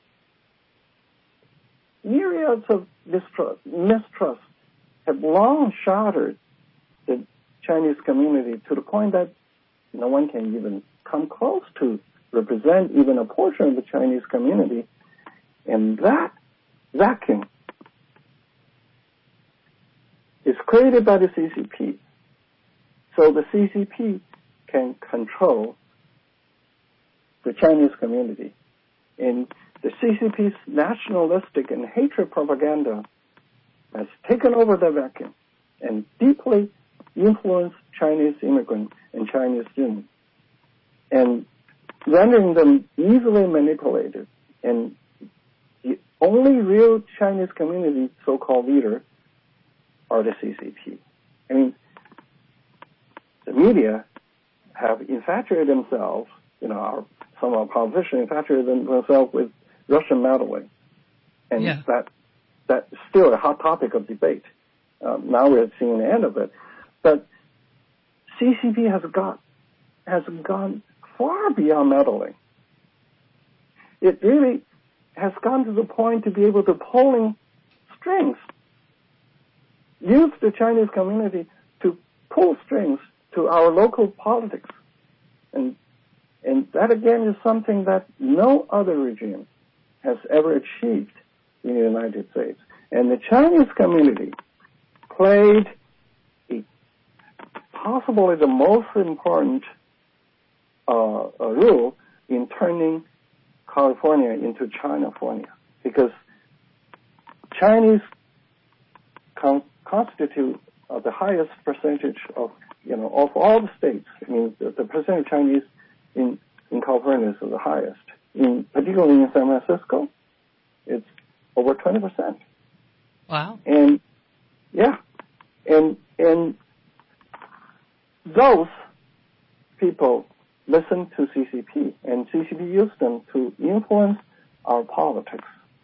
myriads of mistrust have long shattered the Chinese community to the point that no one can even come close to represent even a portion of the Chinese community. And that vacuum is created by the CCP. So the CCP can control the Chinese community. And the CCP's nationalistic and hatred propaganda has taken over the vacuum and deeply influenced Chinese immigrants and Chinese students, and rendering them easily manipulated. And the only real Chinese community so-called leader are the CCP. I mean, the media have infatuated themselves, some of our politicians infatuated themselves with Russian meddling. And that's still a hot topic of debate. Now we're seeing the end of it. But CCP has gone far beyond meddling. It really has gone to the point to be able to pulling strings, use the Chinese community to pull strings to our local politics. And that, again, is something that no other regime has ever achieved in the United States. And the Chinese community played possibly the most important role in turning California into Chinafornia, because Chinese constitute the highest percentage of all the states. I mean, the percentage of Chinese in California is the highest. Particularly in San Francisco, it's over 20%. Wow. And those people listen to CCP, and CCP used them to influence our politics.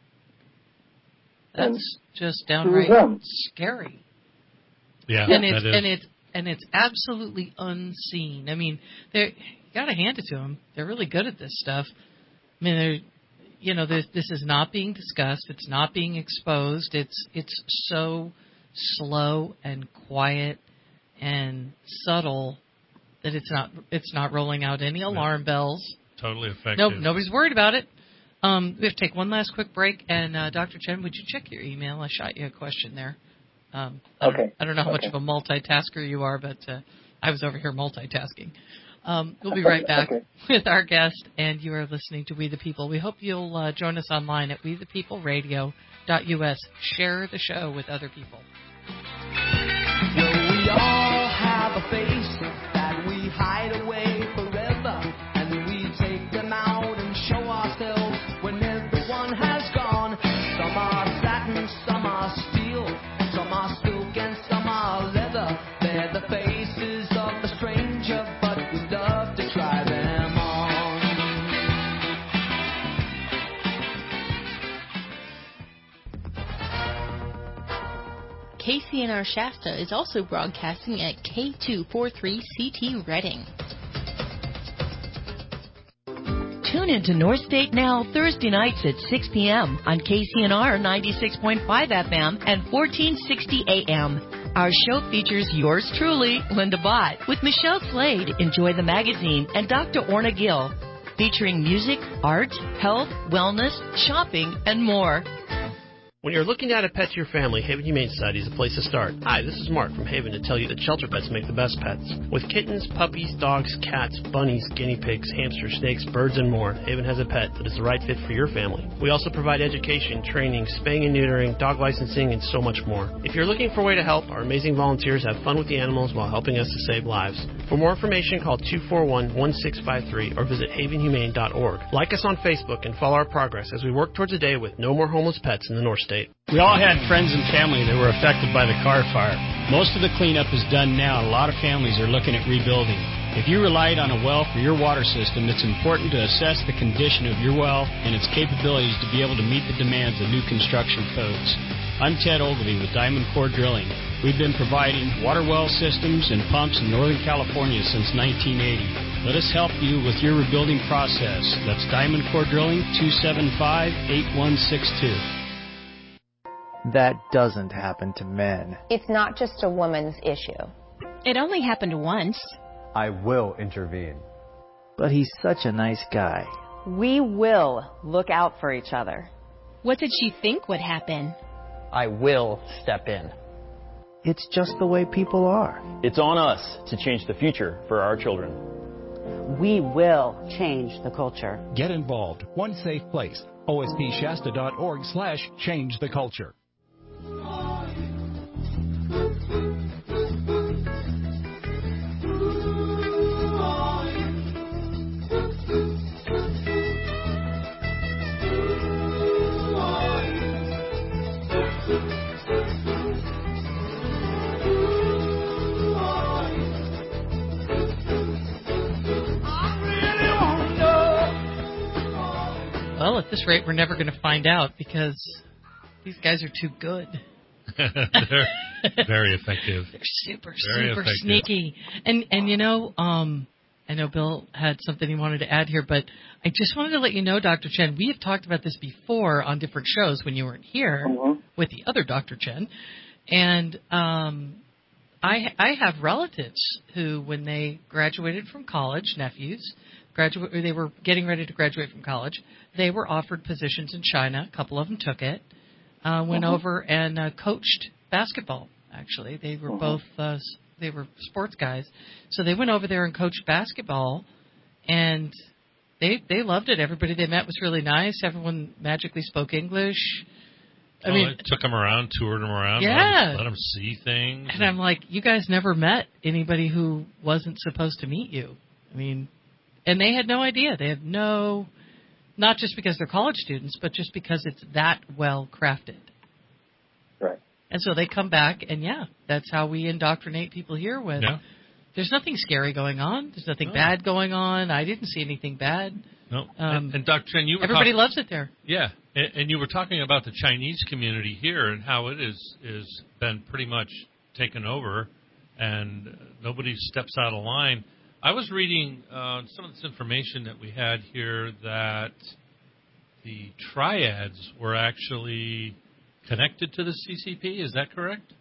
That's just downright scary. Yeah, and it's absolutely unseen. I mean, you got to hand it to them. They're really good at this stuff. I mean, this is not being discussed. It's not being exposed. It's so slow and quiet and subtle that it's not rolling out any alarm bells. Totally effective. Nope, nobody's worried about it. We have to take one last quick break. And Dr. Chen, would you check your email? I shot you a question there. Okay. I don't know how much of a multitasker you are, but I was over here multitasking. We'll be right back with our guest, and you are listening to We the People. We hope you'll join us online at wethepeopleradio.us. Share the show with other people. Well, we all have a face that we hide away forever, and we take them out and show ourselves when everyone has gone. Some are satin, some are steel, some are silk, and some are leather. They're the faces of the stranger, but we love to try them on. KCNR Shasta is also broadcasting at K243CT Reading. Tune into North State Now Thursday nights at 6 p.m. on KCNR 96.5 FM and 1460 AM. Our show features yours truly, Linda Bott, with Michelle Slade, Enjoy the Magazine, and Dr. Orna Gill, featuring music, art, health, wellness, shopping, and more. When you're looking to add a pet to your family, Haven Humane Society is the place to start. Hi, this is Mark from Haven to tell you that shelter pets make the best pets. With kittens, puppies, dogs, cats, bunnies, guinea pigs, hamsters, snakes, birds, and more, Haven has a pet that is the right fit for your family. We also provide education, training, spaying and neutering, dog licensing, and so much more. If you're looking for a way to help, our amazing volunteers have fun with the animals while helping us to save lives. For more information, call 241-1653 or visit havenhumane.org. Like us on Facebook and follow our progress as we work towards a day with no more homeless pets in the North State. We all had friends and family that were affected by the car fire. Most of the cleanup is done now, and a lot of families are looking at rebuilding. If you relied on a well for your water system, it's important to assess the condition of your well and its capabilities to be able to meet the demands of new construction codes. I'm Ted Ogilvie with Diamond Core Drilling. We've been providing water well systems and pumps in Northern California since 1980. Let us help you with your rebuilding process. That's Diamond Core Drilling, 275-8162. That doesn't happen to men. It's not just a woman's issue. It only happened once. I will intervene. But he's such a nice guy. We will look out for each other. What did she think would happen? I will step in. It's just the way people are. It's on us to change the future for our children. We will change the culture. Get involved. One safe place. OSPShasta.org/change the culture. Well, at this rate, we're never going to find out because these guys are too good. They're very effective. They're super effective. sneaky. And I know Bill had something he wanted to add here, but I just wanted to let you know, Dr. Chen, we have talked about this before on different shows when you weren't here with the other Dr. Chen. And I have relatives who, when they graduated from college, nephews, they were getting ready to graduate from college, they were offered positions in China. A couple of them took it. Went over and coached basketball, actually. They were both they were sports guys. So they went over there and coached basketball, and they loved it. Everybody they met was really nice. Everyone magically spoke English. I mean, took them around, toured them around, yeah. let them see things. And I'm like, you guys never met anybody who wasn't supposed to meet you. I mean, and they had no idea. They had no, not just because they're college students, but just because it's that well crafted. Right. And so they come back, and that's how we indoctrinate people here with. Yeah. There's nothing scary going on. There's nothing bad going on. I didn't see anything bad. No. And Dr. Chen, you were everybody loves it there. Yeah. And you were talking about the Chinese community here and how it is been pretty much taken over, and nobody steps out of line. I was reading some of this information that we had here that the triads were actually connected to the CCP. Is that correct?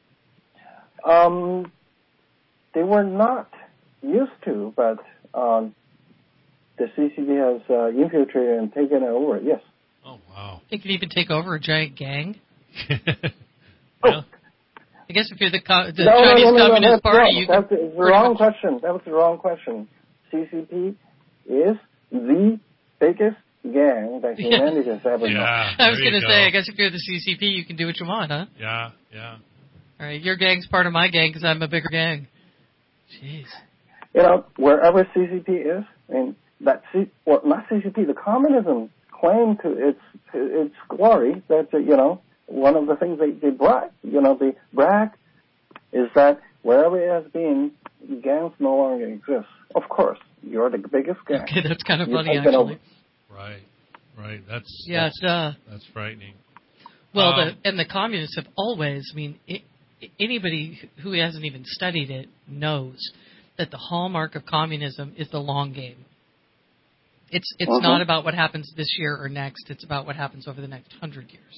They were not used to, but the CCP has infiltrated and taken it over, yes. Oh, wow. They could even take over a giant gang. Well, I guess if you're the Chinese Communist Party, that's the wrong question. That was the wrong question. CCP is the biggest gang that humanity has ever known. I was going to say, I guess if you're the CCP, you can do what you want, huh? Yeah. All right, your gang's part of my gang because I'm a bigger gang. Jeez. You know, wherever CCP is, and not CCP, the communism claim to its glory that, one of the things they brag, they brag is that wherever it has been, gangs no longer exist. Of course, you're the biggest gang. Okay, that's kind of funny, actually. Right. That's frightening. Well, the communists have always, anybody who hasn't even studied it knows that the hallmark of communism is the long game. It's not about what happens this year or next. It's about what happens over the next 100 years.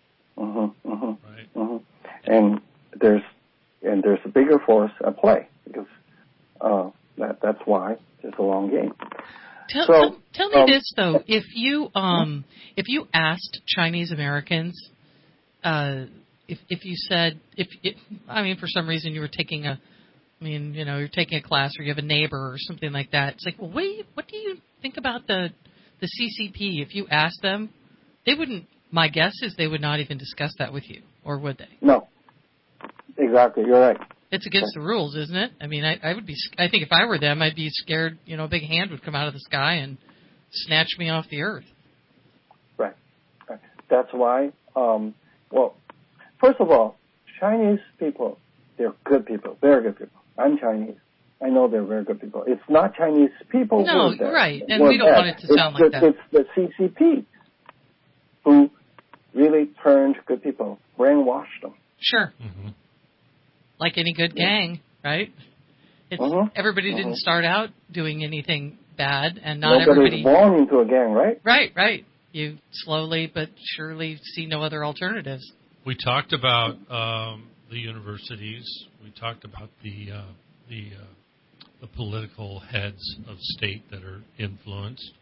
Right. And there's a bigger force at play because that's why it's a long game. Tell me this though: if you asked Chinese Americans, if you said for some reason you were taking you're taking a class or you have a neighbor or something like that, it's like, well, what do you think about the CCP? If you asked them, they wouldn't. My guess is they would not even discuss that with you, or would they? No. Exactly, you're right. It's against the rules, isn't it? I would be. I think if I were them, I'd be scared. A big hand would come out of the sky and snatch me off the earth. Right. That's why. First of all, Chinese people, they're good people, very good people. I'm Chinese. I know they're very good people. It's not Chinese people. No, right, and we don't want it to sound like that. It's the CCP who really turned good people, brainwashed them. Sure. Mm-hmm. Like any good gang, right? Everybody didn't start out doing anything bad, and not everybody was born into a gang, right? Right. You slowly but surely see no other alternatives. We talked about the universities. We talked about the political heads of state that are influenced.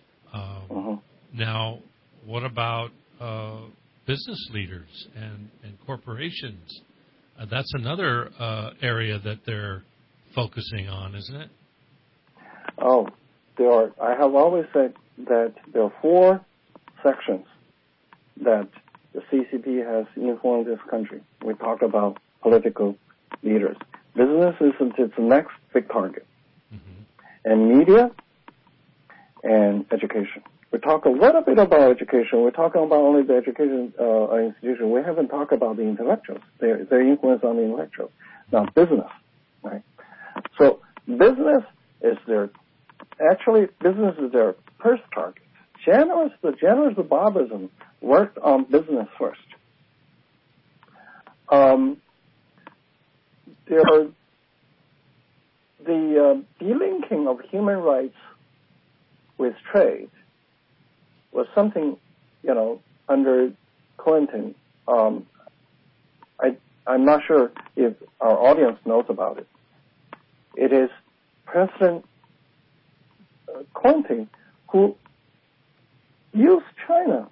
Now, what about business leaders and corporations? That's another area that they're focusing on, isn't it? Oh, there are. I have always said that there are 4 sections that the CCP has influenced this country. We talk about political leaders. Business is its next big target. And media and education. We talk a little bit about education. We're talking about only the education institution. We haven't talked about the intellectuals, their influence on the intellectuals. Now, business, right? So business is their first target. The generals of Barbarism worked on business first. The delinking of human rights with trade was something, under Clinton. I'm not sure if our audience knows about it. It is President Clinton who used China's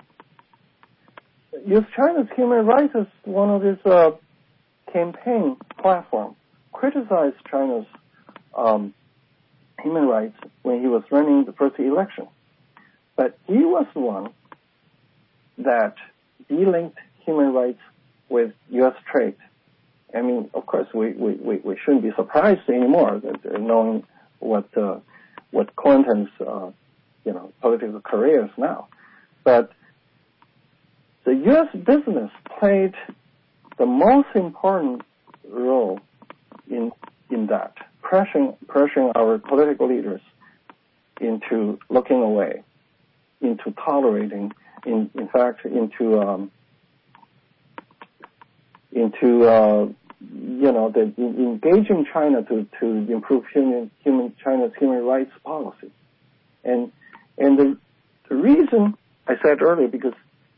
human rights as one of his campaign platforms, criticized China's human rights when he was running the first election. But he was the one that delinked human rights with U.S. trade. I mean, of course, we shouldn't be surprised anymore that, knowing what Clinton's political career is now. But the U.S. business played the most important role in that, pressuring our political leaders into looking away, into tolerating, in fact, into engaging China to improve China's human rights policy, and the reason I said earlier, because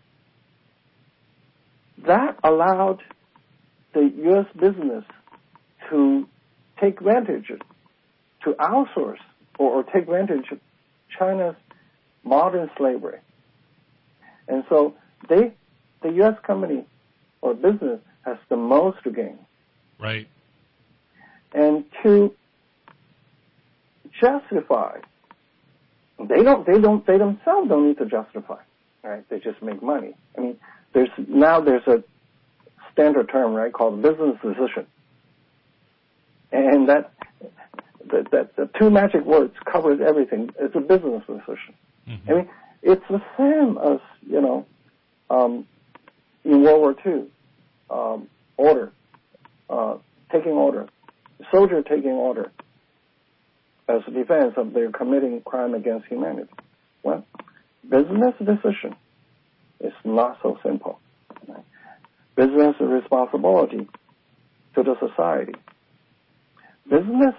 that allowed the U.S. business to take advantage, to outsource or take advantage of China's modern slavery. And so the U.S. company or business has the most to gain. Right. And to justify, they themselves don't need to justify, right? They just make money. I mean, there's a standard term, right, called business decision. And that the two magic words covers everything. It's a business decision. Mm-hmm. I mean, it's the same as, in World War II, taking order, soldier taking order as a defense of their committing crime against humanity. Well, business decision is not so simple. Right? Business responsibility to the society. Business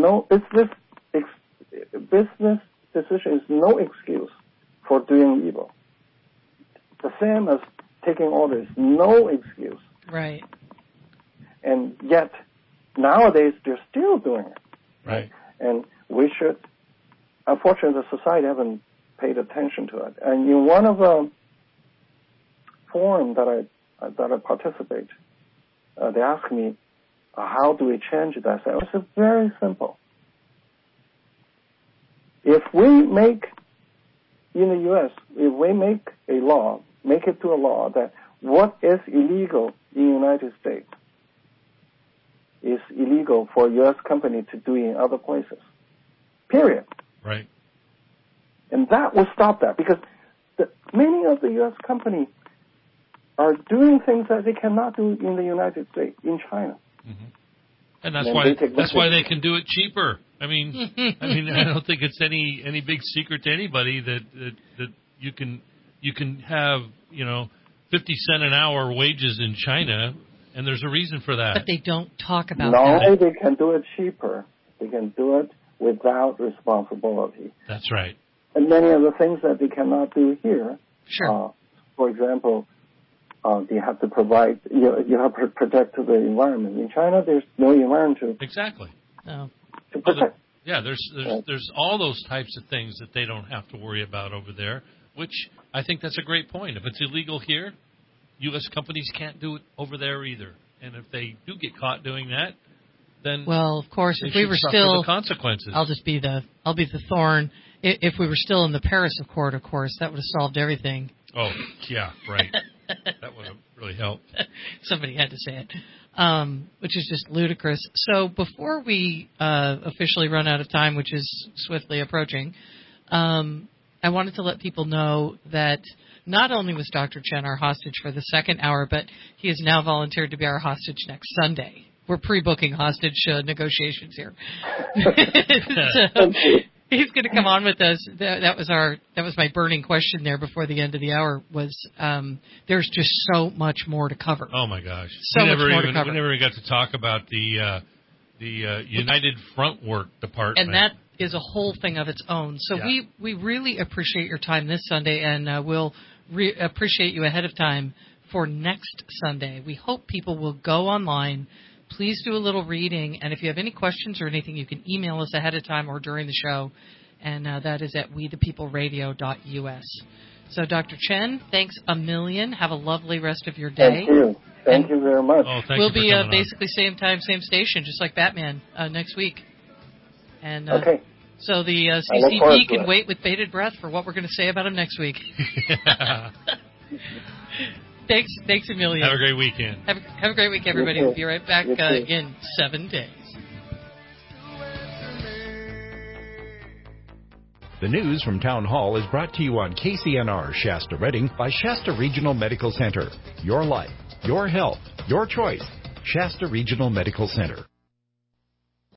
decision is no excuse for doing evil. The same as taking orders, no excuse. Right. And yet, nowadays, they're still doing it. Right. And we should, unfortunately, the society haven't paid attention to it. And in one of the forums that I participate, they asked me, how do we change that? I said, it's very simple. If we make, in the U.S., if we make a law, make it to a law that what is illegal in the United States is illegal for a U.S. company to do in other places. Period. Right. And that will stop that, because many of the U.S. companies are doing things that they cannot do in the United States, in China. Mm-hmm. And that's why they can do it cheaper. I mean, I don't think it's any big secret to anybody that you can have 50-cent an hour wages in China, and there's a reason for that. But they don't talk about that. Not only they can do it cheaper, they can do it without responsibility. That's right. And many of the things that they cannot do here. Sure. For example, you have to provide, you have to protect the environment. In China, there's no environment to exactly to protect. There's all those types of things that they don't have to worry about over there, which I think that's a great point. If it's illegal here, U.S. companies can't do it over there either. And if they do get caught doing that, then well, of course, if we were still the consequences. I'll be the thorn. If we were still in the Paris Accord, of course, that would have solved everything. Oh, yeah, right. That would have really helped. Somebody had to say it, which is just ludicrous. So before we officially run out of time, which is swiftly approaching, I wanted to let people know that not only was Dr. Chen our hostage for the second hour, but he has now volunteered to be our hostage next Sunday. We're pre-booking hostage negotiations here. So, he's going to come on with us. That was my burning question there before the end of the hour. Was there's just so much more to cover. Oh my gosh! So much more to cover. We never got to talk about the United Front Work Department, and that is a whole thing of its own. So we really appreciate your time this Sunday, and we'll appreciate you ahead of time for next Sunday. We hope people will go online. Please do a little reading, and if you have any questions or anything, you can email us ahead of time or during the show, and that is at wethepeopleradio.us. So, Dr. Chen, thanks a million. Have a lovely rest of your day. Thank you. Thank you very much. Oh, we'll be basically same time, same station, just like Batman, next week. And okay. So the CCP can wait with bated breath for what we're going to say about him next week. Thanks a million. Have a great weekend. Have a great week, everybody. We'll be right back in 7 days. The news from Town Hall is brought to you on KCNR Shasta Redding by Shasta Regional Medical Center. Your life, your health, your choice. Shasta Regional Medical Center.